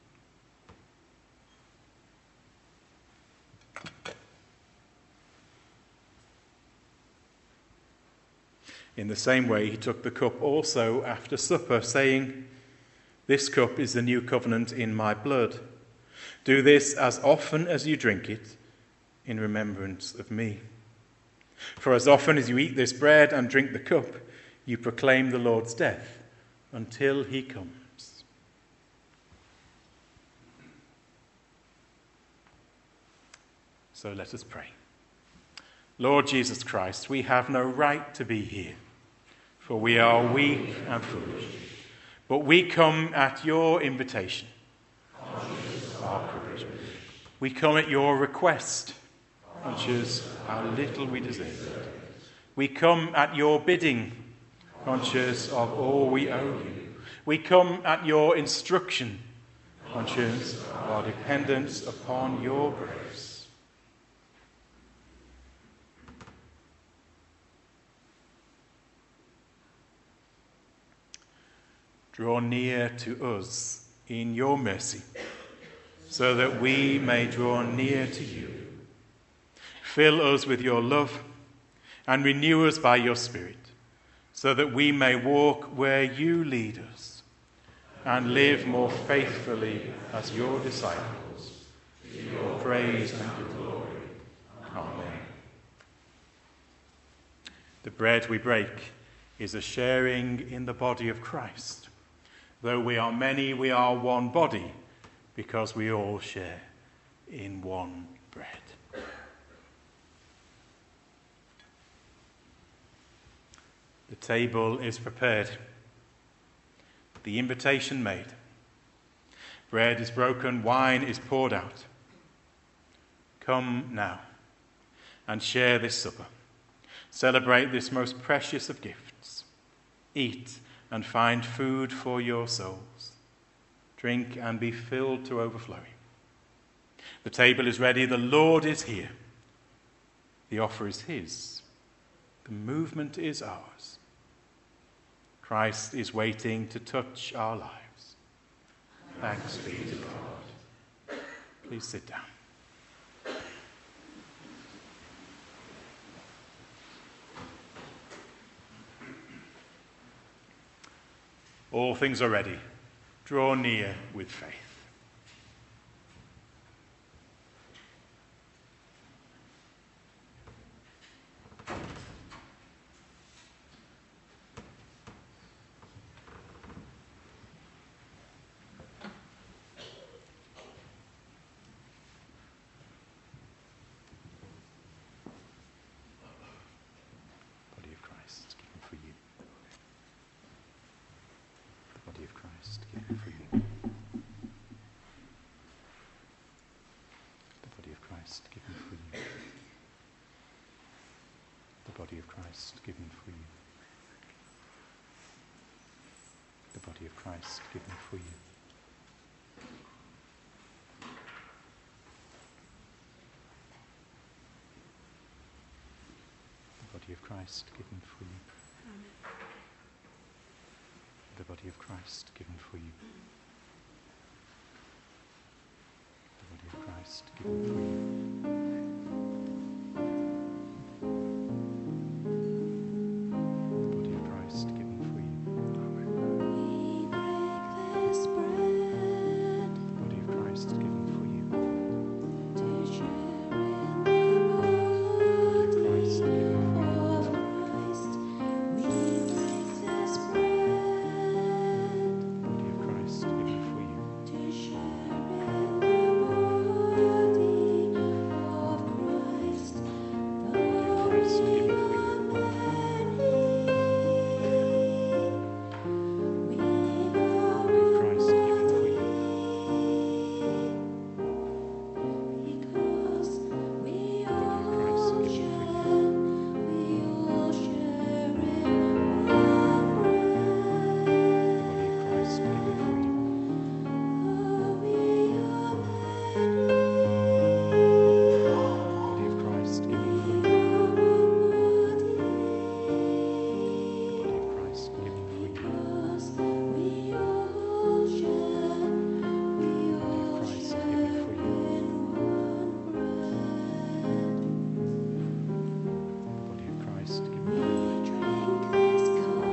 In the same way, he took the cup also after supper, saying, "This cup is the new covenant in my blood. Do this as often as you drink it in remembrance of me. For as often as you eat this bread and drink the cup, you proclaim the Lord's death until he comes." So let us pray. Lord Jesus Christ, we have no right to be here, for we are weak and foolish. But we come at your invitation. Our courage. We come at your request, conscious how little we deserve. We come at your bidding, conscious of all we owe you. We come at your instruction, conscious of our dependence upon your grace. Draw near to us in your mercy, so that we may draw near to you. Fill us with your love and renew us by your Spirit, so that we may walk where you lead us and live more faithfully as your disciples. To your praise and your glory. Amen. The bread we break is a sharing in the body of Christ. Though we are many, we are one body, because we all share in one bread. The table is prepared, the invitation made. Bread is broken, wine is poured out. Come now and share this supper. Celebrate this most precious of gifts. Eat and find food for your souls. Drink and be filled to overflowing. The table is ready, the Lord is here. The offer is his. The movement is ours. Christ is waiting to touch our lives. Thanks be to God. Please sit down. All things are ready. Draw near with faith. Body of Christ, given for you. The body of Christ, given for you. The body of Christ, given for you. The body of Christ, given for you. The body of Christ, given for you. The body of Christ, given for you. The body of Christ, given for you. The body of Christ, given for you. The body of Christ, given for you. We break this bread The body of Christ, given for you. to share in the The body of Christ, given for you. blood of Christ. We break this bread The body of Christ, given for you. to share in the body of Christ. The body of Christ, given for you. The body of Christ, given for you. Because we The body of all Christ, given for you. share, we all share in one bread. The body of Christ, given for you. For we are many, The body of Christ, given for you. The body of Christ, given for you. because we all share, we The body of all Christ, share given for you. in one bread. The body of Christ, given for you. We drink this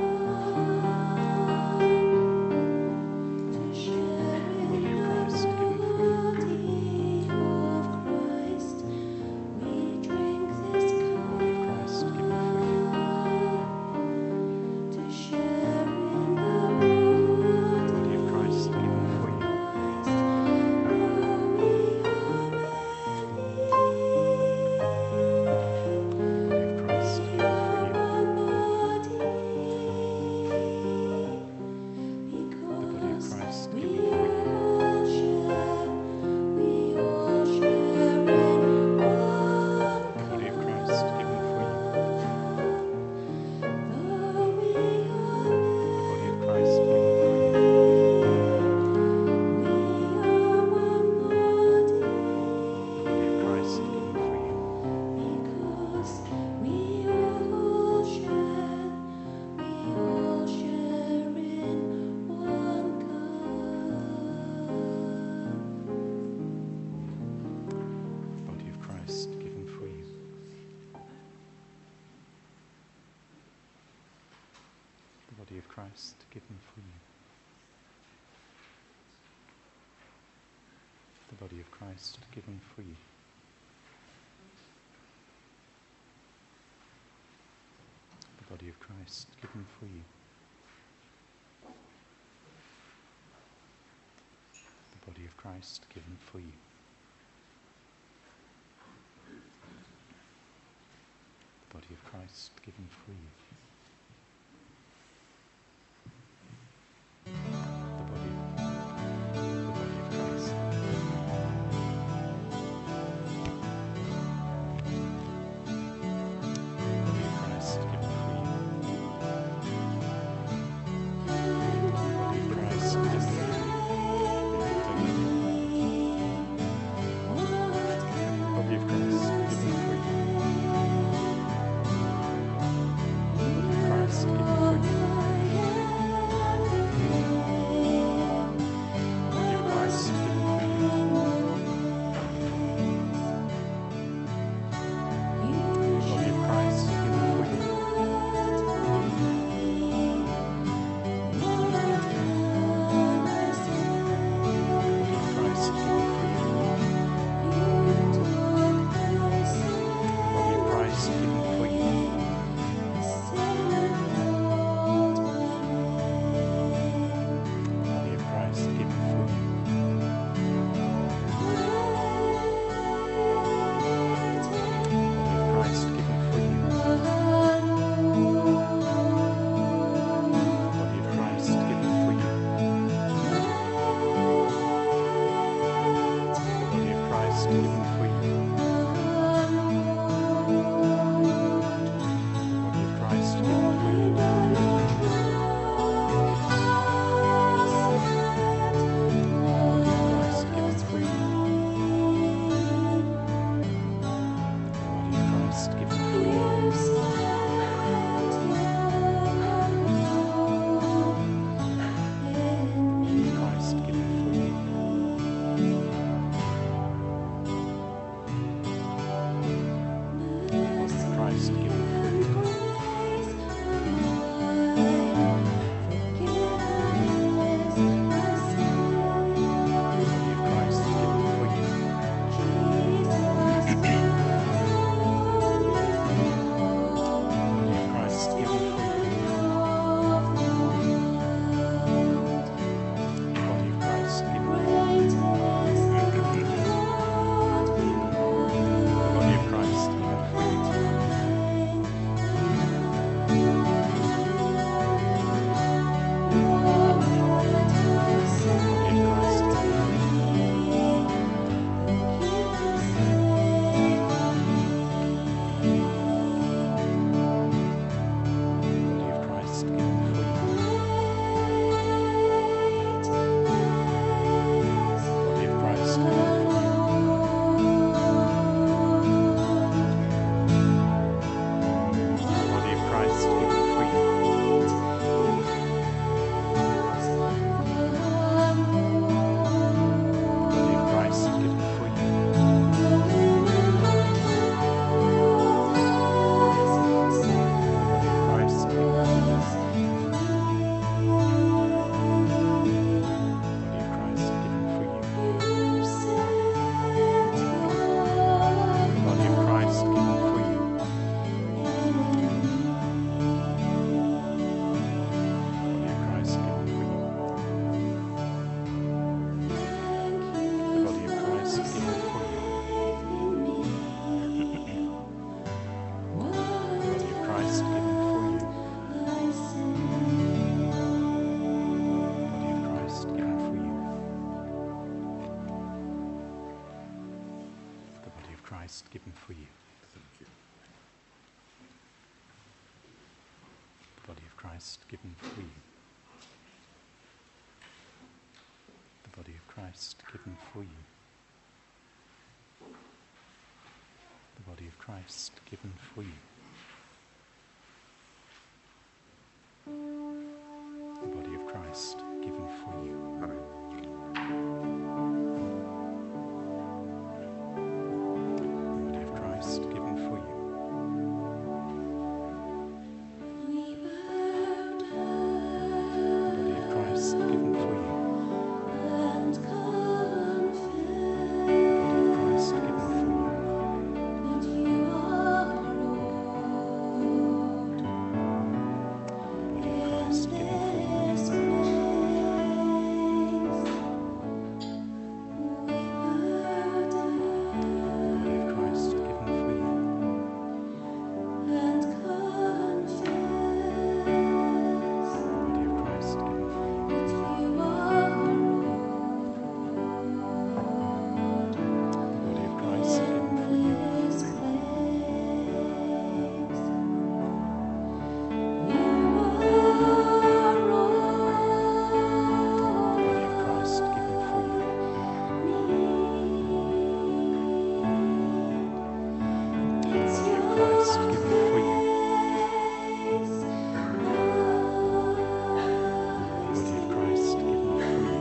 cup to share The in body of the Christ, given for you. body of Christ. We drink this The body of Christ, given for you. cup to share in the The body of body Christ, given for you. The body of Christ, given for you. The body of Christ, given for you. The body of Christ, given for you. The body of Christ, given for you. The body of Christ, given for you. Because we all share, we all share in one cup. The body of Christ, given for you. The body of Christ, given for you. The body of Christ, given for you. The body of Christ, given for you. The body of Christ, given for you. The body of Christ, given for you. Christ given for you. Thank you. The body of Christ given for you. The body of Christ given for you. The body of Christ given for you. The body of Christ given for you. Amen. The body of Christ given for you. We bow The body of Christ given for you. down and confess The body of Christ given for you. that you are Lord. The body of Christ given for you. This place, we bow down The body of Christ given for you. and confess The body of Christ given for you. that you are Lord. The body of Christ given for you. This place, you are The body of Christ given for you. It's The body of Christ your given for you. grace, The body of Christ given for you.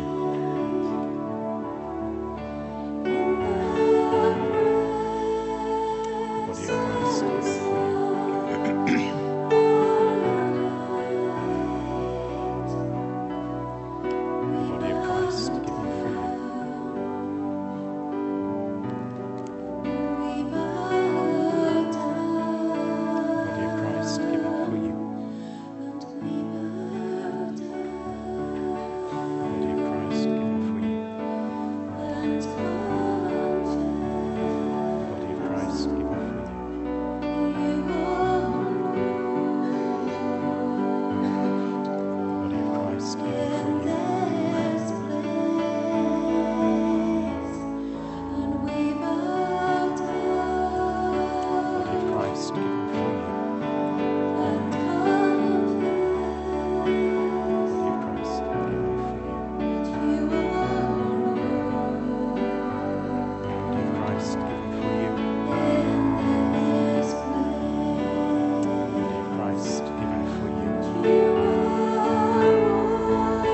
The body of Christ given for you. The body of Christ given for you. we bow The down body of Christ given for you. and we bow down The body of Christ given for you. and confess The body of Christ given for you. you are The body of Christ given for in you. this place, and we bow The down body of Christ given for you. and confess The body of Christ given for you. that you are The body of Christ given for you. in this The body of place. Christ given for you. You are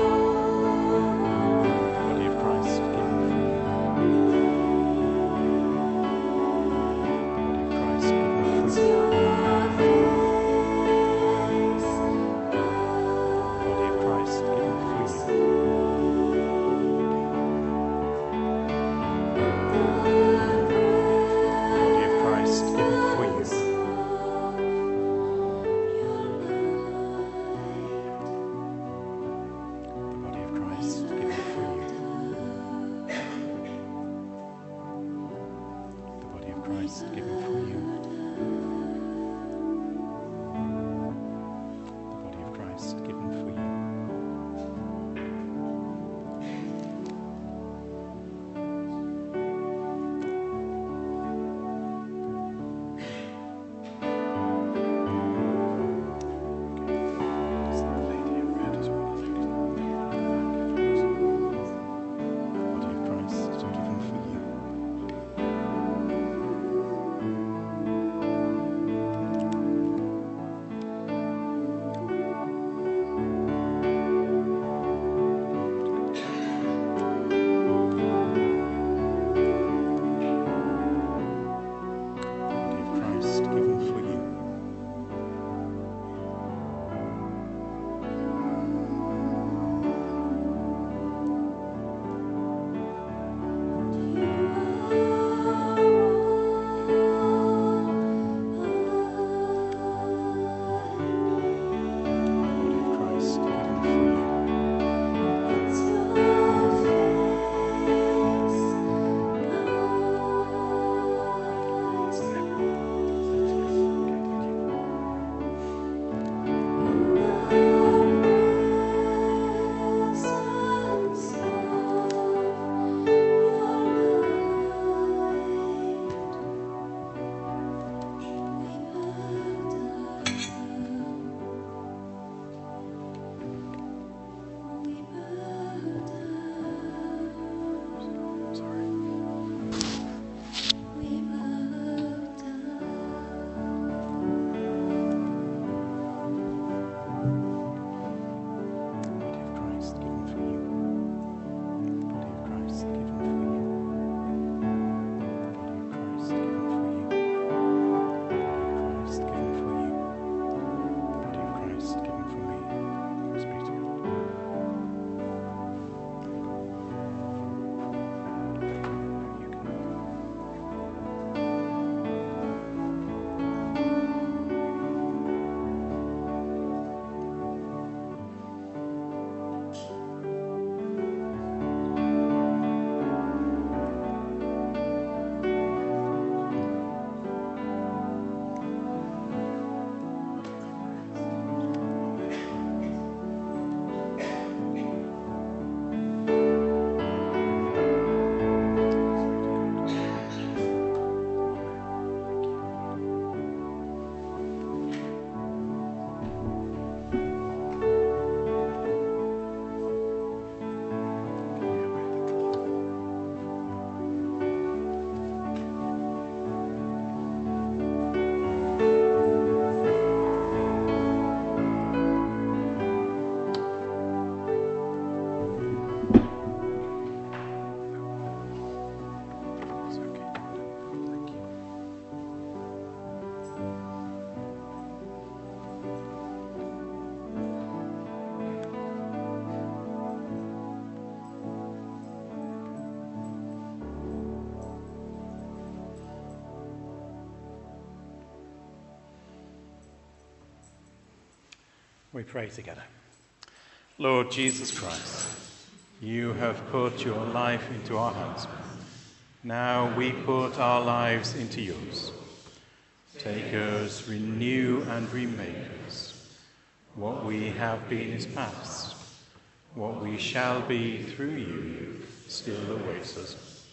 We pray together. Lord Jesus Christ, you have put your life into our hands. Now we put our lives into yours. Take us, renew and remake us. What we have been is past. What we shall be through you still awaits us.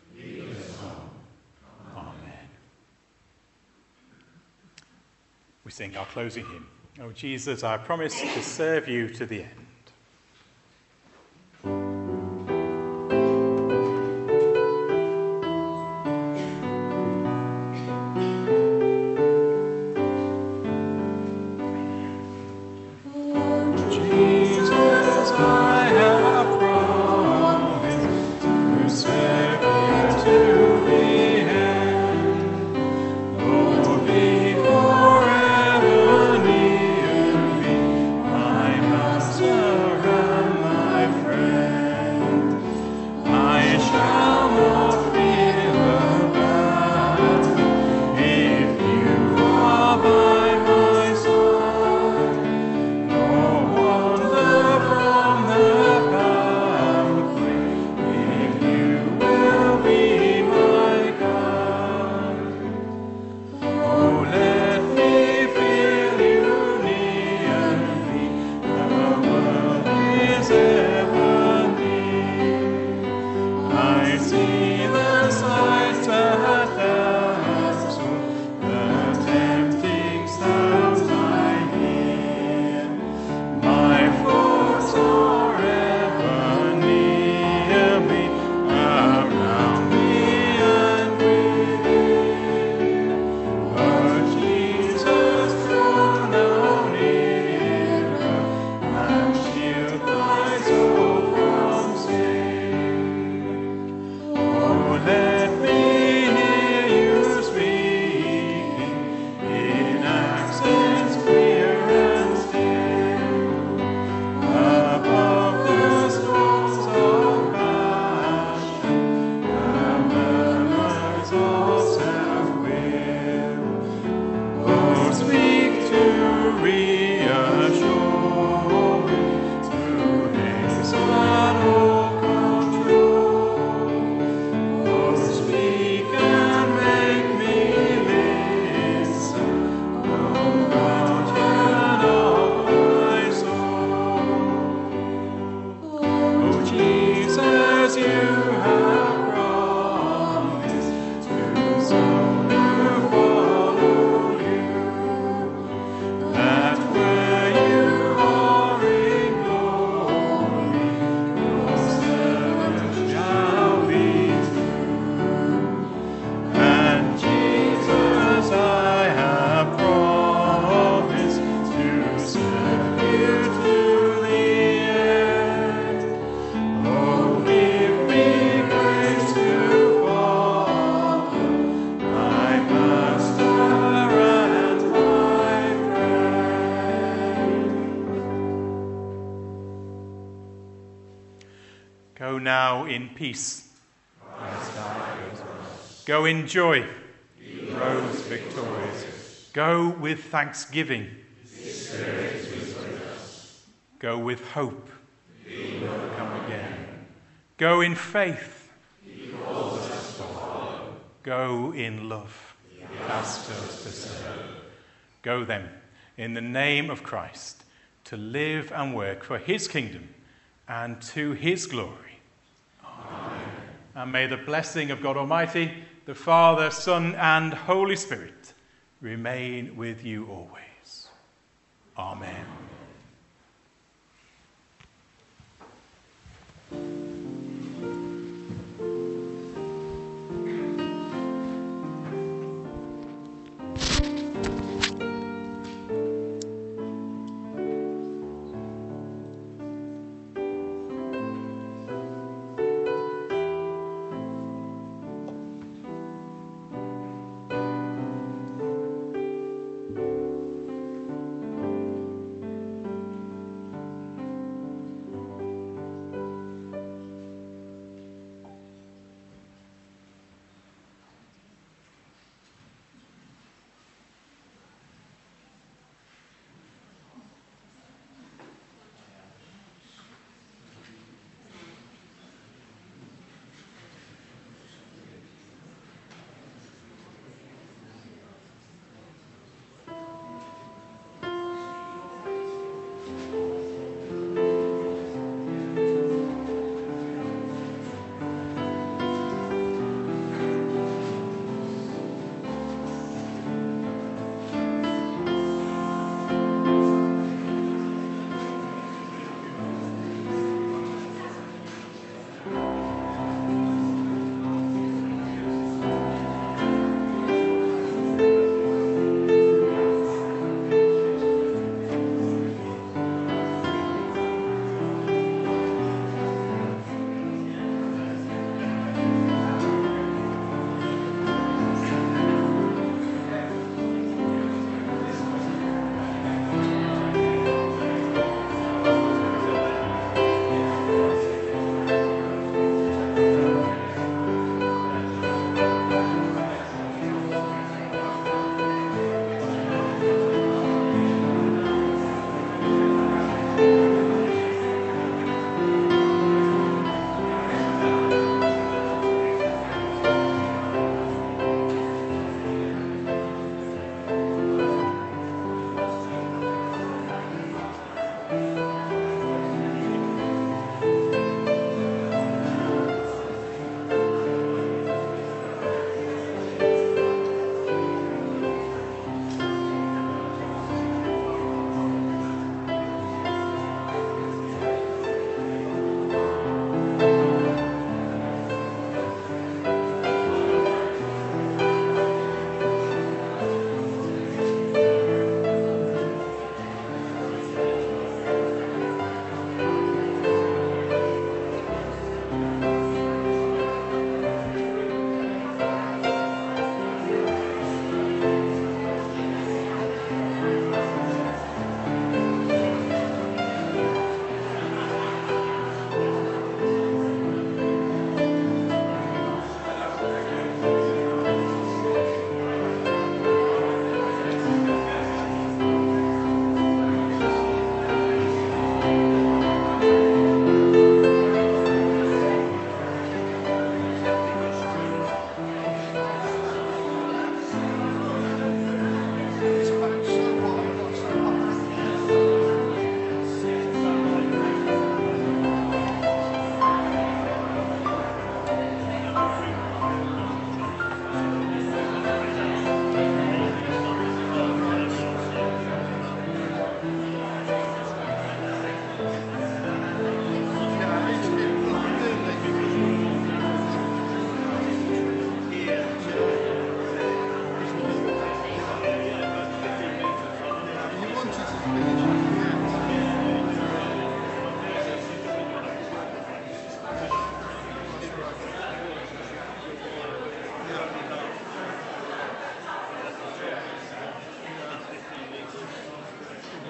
Amen. We sing our closing hymn. Oh Jesus, I promise to serve you to the end. Go now in peace. Go in joy. He rose victorious. Go with thanksgiving. His Spirit is with us. Go with hope. He will come again. Go in faith. He calls us to follow. Go in love. He asks us to serve. Go then, in the name of Christ, to live and work for his kingdom and to his glory. Amen. And may the blessing of God Almighty, the Father, Son, and Holy Spirit remain with you always. Amen.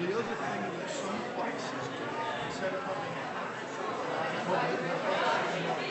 The other thing that some places do, instead of having public